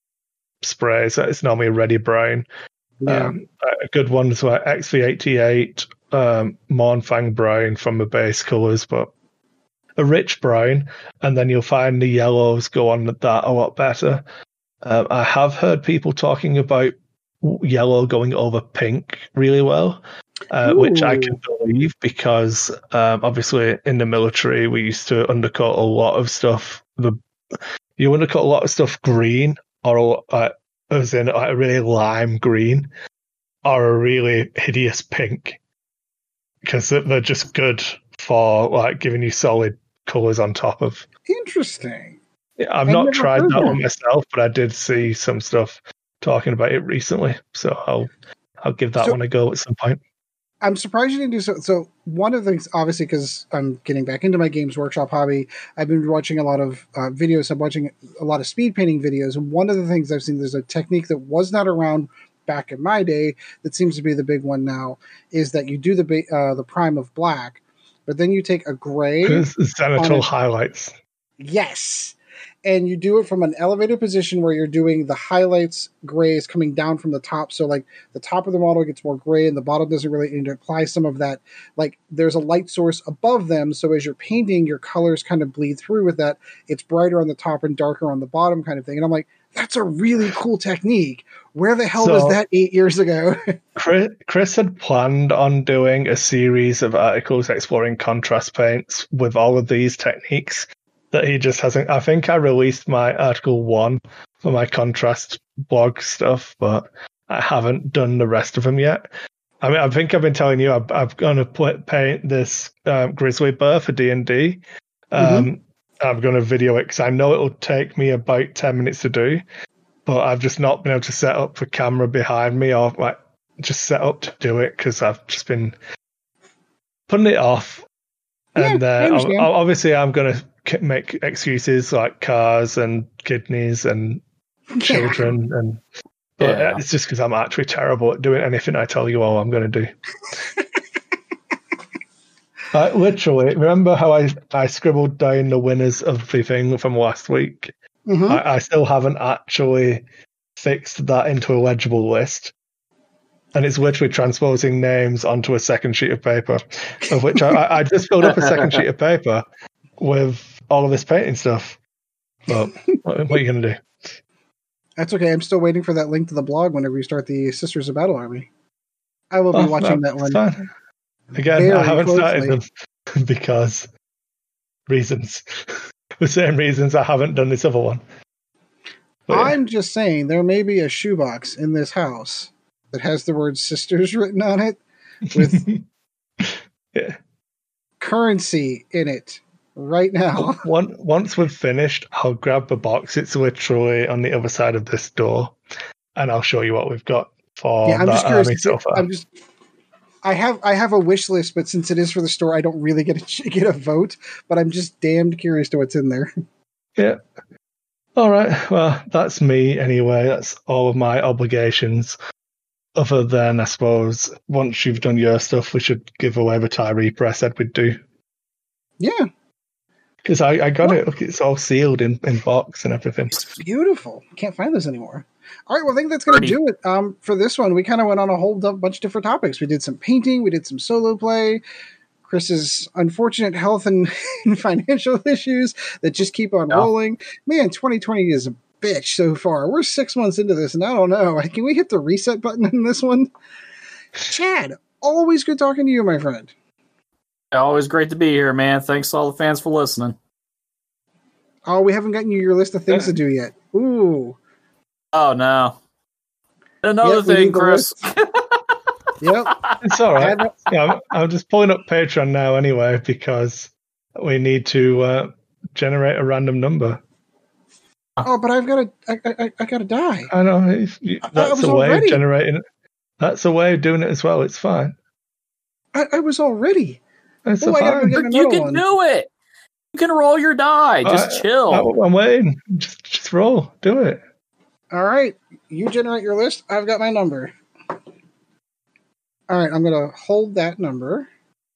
C: sprays. It's normally a reddy brown.
A: Yeah.
C: Um, a good one is like X V eighty-eight, um, Mornfang brown from the base colours, but a rich brown, and then you'll find the yellows go on that a lot better. Um, I have heard people talking about yellow going over pink really well, uh, which I can believe, because um, obviously in the military we used to undercoat a lot of stuff. The you undercoat a lot of stuff green, or uh, as in like a really lime green, or a really hideous pink, because they're just good for like giving you solid colours on top of.
A: Interesting.
C: Yeah, I've, I've not tried that, that one myself, but I did see some stuff talking about it recently, so I'll I'll give that so, one a go at some point.
A: I'm surprised you didn't do so. So one of the things, obviously, because I'm getting back into my Games Workshop hobby, I've been watching a lot of uh, videos. I'm watching a lot of speed painting videos, and one of the things I've seen, there's a technique that was not around back in my day that seems to be the big one now, is that you do the ba- uh, the prime of black, but then you take a gray.
C: Zenithal highlights.
A: Yes. And you do it from an elevated position where you're doing the highlights grays coming down from the top. So like the top of the model gets more gray and the bottom doesn't really, and to apply some of that, like there's a light source above them. So as you're painting, your colors kind of bleed through with that. It's brighter on the top and darker on the bottom kind of thing. And I'm like, That's a really cool technique. Where the hell
C: So-
A: was that eight years ago?
C: Chris, Chris had planned on doing a series of articles exploring contrast paints with all of these techniques that he just hasn't. I think I released my article one for my contrast blog stuff, but I haven't done the rest of them yet. I mean, I think I've been telling you I'm, I'm going to paint this um, grizzly bear for D and D. Um,
A: Mhm.
C: I'm going to video it because I know it'll take me about ten minutes to do, but I've just not been able to set up the camera behind me or like just set up to do it because I've just been putting it off. And
A: Yeah, I
C: uh,
A: understand.
C: ob- obviously, I'm going to make excuses like cars and kidneys and children, and but
B: Yeah.
C: it's just because I'm actually terrible at doing anything I tell you all I'm going to do. I, literally, remember how I, I scribbled down the winners of the thing from last week?
A: Mhm.
C: I, I still haven't actually fixed that into a legible list. And it's literally transposing names onto a second sheet of paper, of which I, I- I just filled up a second sheet of paper with all of this painting stuff. But what, what are you going to do?
A: That's okay. I'm still waiting for that link to the blog whenever you start the Sisters of Battle Army. I will be
C: Oh,
A: watching
C: no,
A: that
C: it's
A: one.
C: fine. Again,
A: very
C: I haven't
A: closely.
C: started them because reasons. The same reasons I haven't done this other one. But yeah.
A: I'm just saying there may be a shoebox in this house that has the word sisters written on it with
C: yeah.
A: currency in it right now.
C: One, once we've finished, I'll grab the box. It's literally on the other side of this door, and I'll show you what we've got for
A: Yeah, I'm
C: that
A: just curious.
C: army
A: to
C: so
A: see-
C: far.
A: I'm just. I have I have a wish list, but since it is for the store, I don't really get a get a vote. But I'm just damned curious to what's in there.
C: Yeah. All right. Well, that's me anyway. That's all of my obligations. Other than, I suppose, once you've done your stuff, we should give away the tie Reaper I said we'd do.
A: Yeah,
C: Because I, I got it. Look, it's all sealed in, in box and everything.
A: it's beautiful. Can't find those anymore. All right, well, I think that's going to
B: Pretty.
A: do it. Um, for this one, we kind of went on a whole d- bunch of different topics. We did some painting, we did some solo play, Chris's unfortunate health and, and financial issues that just keep on
B: Yeah.
A: rolling. Man, twenty twenty is a bitch so far. We're six months into this, and I don't know. Can we hit the reset button in this one? Chad, always good talking to you, my friend.
B: Always great to be here, man. Thanks to all the fans for listening.
A: Oh, we haven't gotten you your list of things to do yet. Ooh.
B: Oh, no. Another
A: Yep, we
B: thing,
A: need the
B: Chris.
A: Yep.
C: It's all right.
A: Add-
C: Yeah, I'm, I'm just pulling up Patreon now anyway because we need to uh, generate a random number.
A: Oh, but I've got to. I, I, I got to die.
C: I know it's, you,
A: I- I
C: that's
A: was
C: a way
A: already-
C: of generating it. That's a way of doing it as well. It's fine.
A: I, I was already.
C: It's
A: Oh, I gotta go
C: fine.
A: get
B: You
A: another
B: can
A: one.
B: do it. You can roll your die. Just
C: I-
B: chill.
C: I, I'm waiting. Just, just roll. Do it.
A: All right, you generate your list. I've got my number. All right, I'm gonna hold that number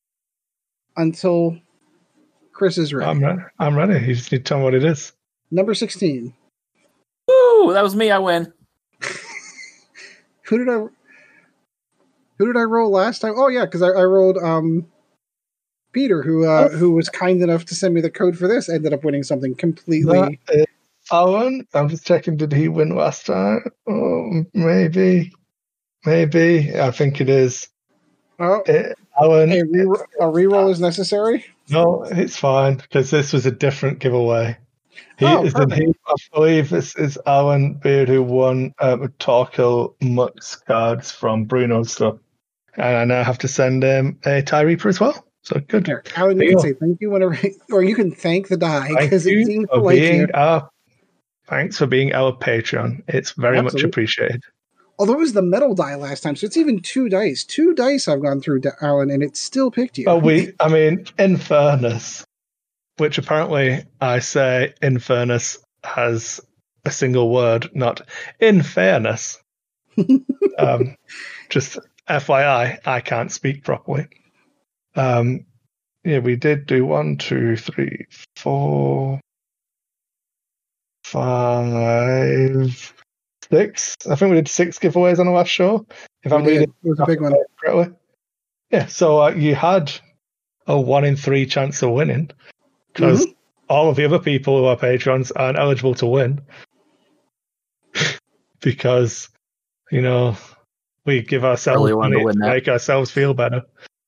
A: until Chris is ready.
C: I'm ready. I'm ready. You just need to tell me what it is.
A: Number sixteen.
B: Woo, that was me. I win.
A: Who did I? Who did I roll last time? Oh yeah, because I, I rolled um, Peter, who uh,
C: Oh.
A: who was kind enough to send me the code for this. Ended up winning something completely.
C: That is Alan. I'm just checking. Did he win last time? Oh, maybe. Maybe. I think it is.
A: Oh,
C: It, Alan.
A: a, re- a reroll is necessary.
C: No, it's fine because this was a different giveaway. He
A: Oh,
C: is in
A: perfect.
C: he, I believe this is Alan Beard who won um, Torkel Mux cards from Bruno's stuff. And I now have to send him a tie Reaper as well. So good.
A: Here, Alan,
C: There
A: you
C: you
A: can
C: go.
A: say thank you whenever, or you can thank the die
C: Thank
A: because it
C: you
A: seems to
C: for
A: like
C: being
A: you.
C: our thanks for being our Patreon. It's very
A: Absolutely.
C: much appreciated.
A: Although it was the metal die last time, so it's even two dice. Two dice I've gone through, Alan, and it still picked you.
C: Well, we, I mean, in fairness, which apparently I say in fairness has a single word, not in fairness. um, just F Y I, I can't speak properly. Um, yeah, we did do one, two, three, four, five, six. I think we did six giveaways on the last show. If I'm
A: We did.
C: reading
A: It was a big one.
C: correctly. Yeah, so uh, you had a one in three chance of winning because
A: Mm-hmm.
C: all of the other people who are patrons aren't eligible to win. because, you know, we give ourselves
B: Really wanted
C: money
B: to win
C: to
B: that.
C: make ourselves feel better.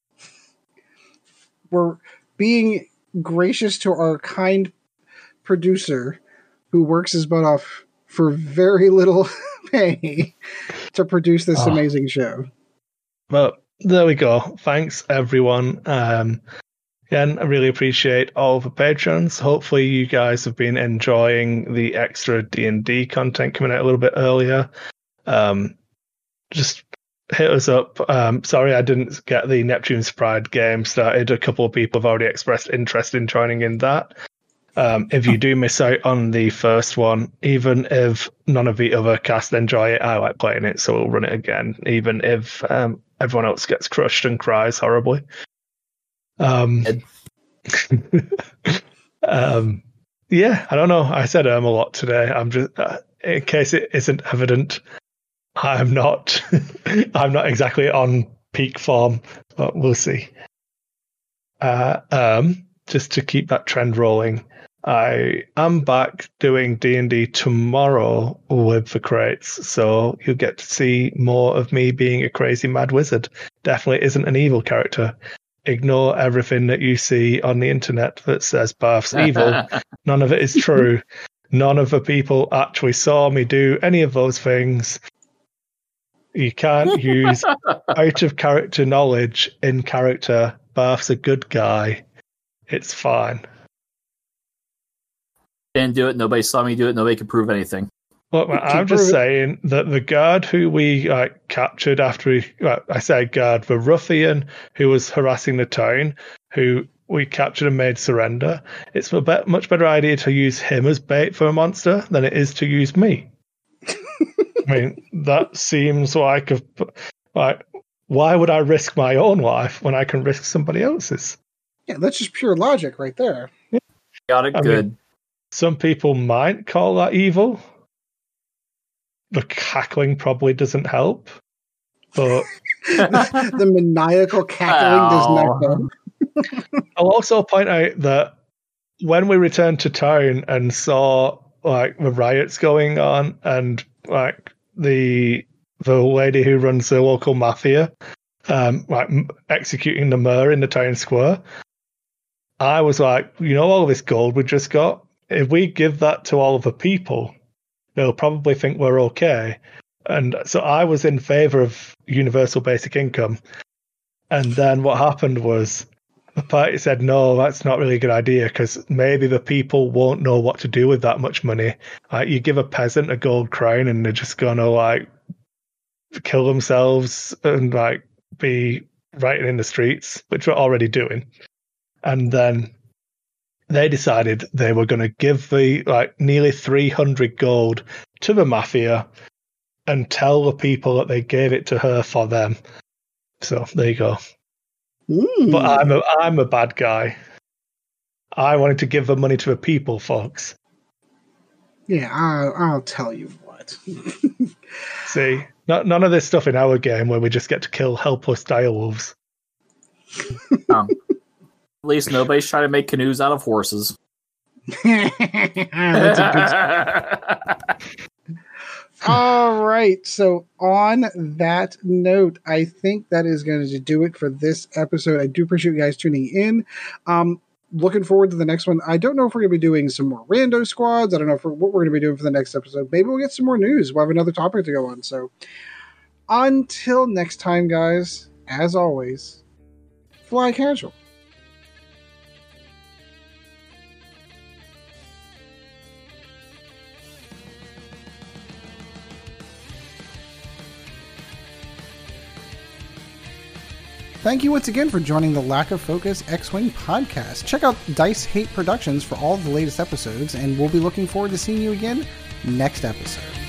A: We're being gracious to our kind producer who works his butt off for very little pay to produce this
C: Oh.
A: amazing show.
C: But there we go. Thanks, everyone. Um, again, I really appreciate all the patrons. Hopefully you guys have been enjoying the extra D and D content coming out a little bit earlier. Um, just hit us up. Um, sorry I didn't get the Neptune's Pride game started. A couple of people have already expressed interest in joining in that. Um, if you do miss out on the first one, even if none of the other cast enjoy it, I like playing it, so we'll run it again, even if um, everyone else gets crushed and cries horribly. Um, um, yeah, I don't know. I said um a lot today. I'm just, uh, in case it isn't evident, I'm not, I'm not exactly on peak form, but we'll see. Uh, um, just to keep that trend rolling, I am back doing D and D tomorrow with the crates, so you'll get to see more of me being a crazy mad wizard. Definitely isn't an evil character. Ignore everything that you see on the internet that says Barth's evil. None of it is true. None of the people actually saw me do any of those things. You can't use out of character knowledge in character. Barth's a good guy. It's fine.
B: Didn't do it. Nobody saw me do it. Nobody could prove anything.
C: Look, man, I'm just saying that the guard who we like captured after we, well, I say guard, the ruffian who was harassing the town, who we captured and made surrender, it's a bet, much better idea to use him as bait for a monster than it is to use me. I mean, that seems like a, like, why would I risk my own life when I can risk somebody else's?
A: Yeah, that's just pure logic right there.
B: Got it
C: I
B: good.
C: mean, some people might call that evil. The cackling probably doesn't help, but
A: The maniacal cackling does not help.
C: I'll also point out that when we returned to town and saw like the riots going on and like the the lady who runs the local mafia um like executing the mayor in the town square, I was like, you know, all this gold we just got, if we give that to all of the people, they'll probably think we're okay. And so I was in favor of universal basic income. And then what happened was the party said, no, that's not really a good idea because maybe the people won't know what to do with that much money. Like, you give a peasant a gold crown and they're just going to like kill themselves and like be rioting in the streets, which we're already doing. And then they decided they were going to give the like nearly three hundred gold to the mafia and tell the people that they gave it to her for them. So there you go.
A: Mm.
C: But I'm a I'm a bad guy. I wanted to give the money to the people, folks.
A: Yeah, I'll, I'll tell you what.
C: See, not, none of this stuff in our game where we just get to kill helpless direwolves.
B: Um, at least nobody's trying to make canoes out of horses.
A: That's a good All right. So on that note, I think that is going to do it for this episode. I do appreciate you guys tuning in. Um, looking forward to the next one. I don't know if we're going to be doing some more rando squads. I don't know if we're, what we're going to be doing for the next episode. Maybe we'll get some more news. We'll have another topic to go on. So until next time, guys, as always, fly casual. Thank you once again for joining the Lack of Focus X-Wing podcast. Check out Dice Hate Productions for all of the latest episodes, and we'll be looking forward to seeing you again next episode.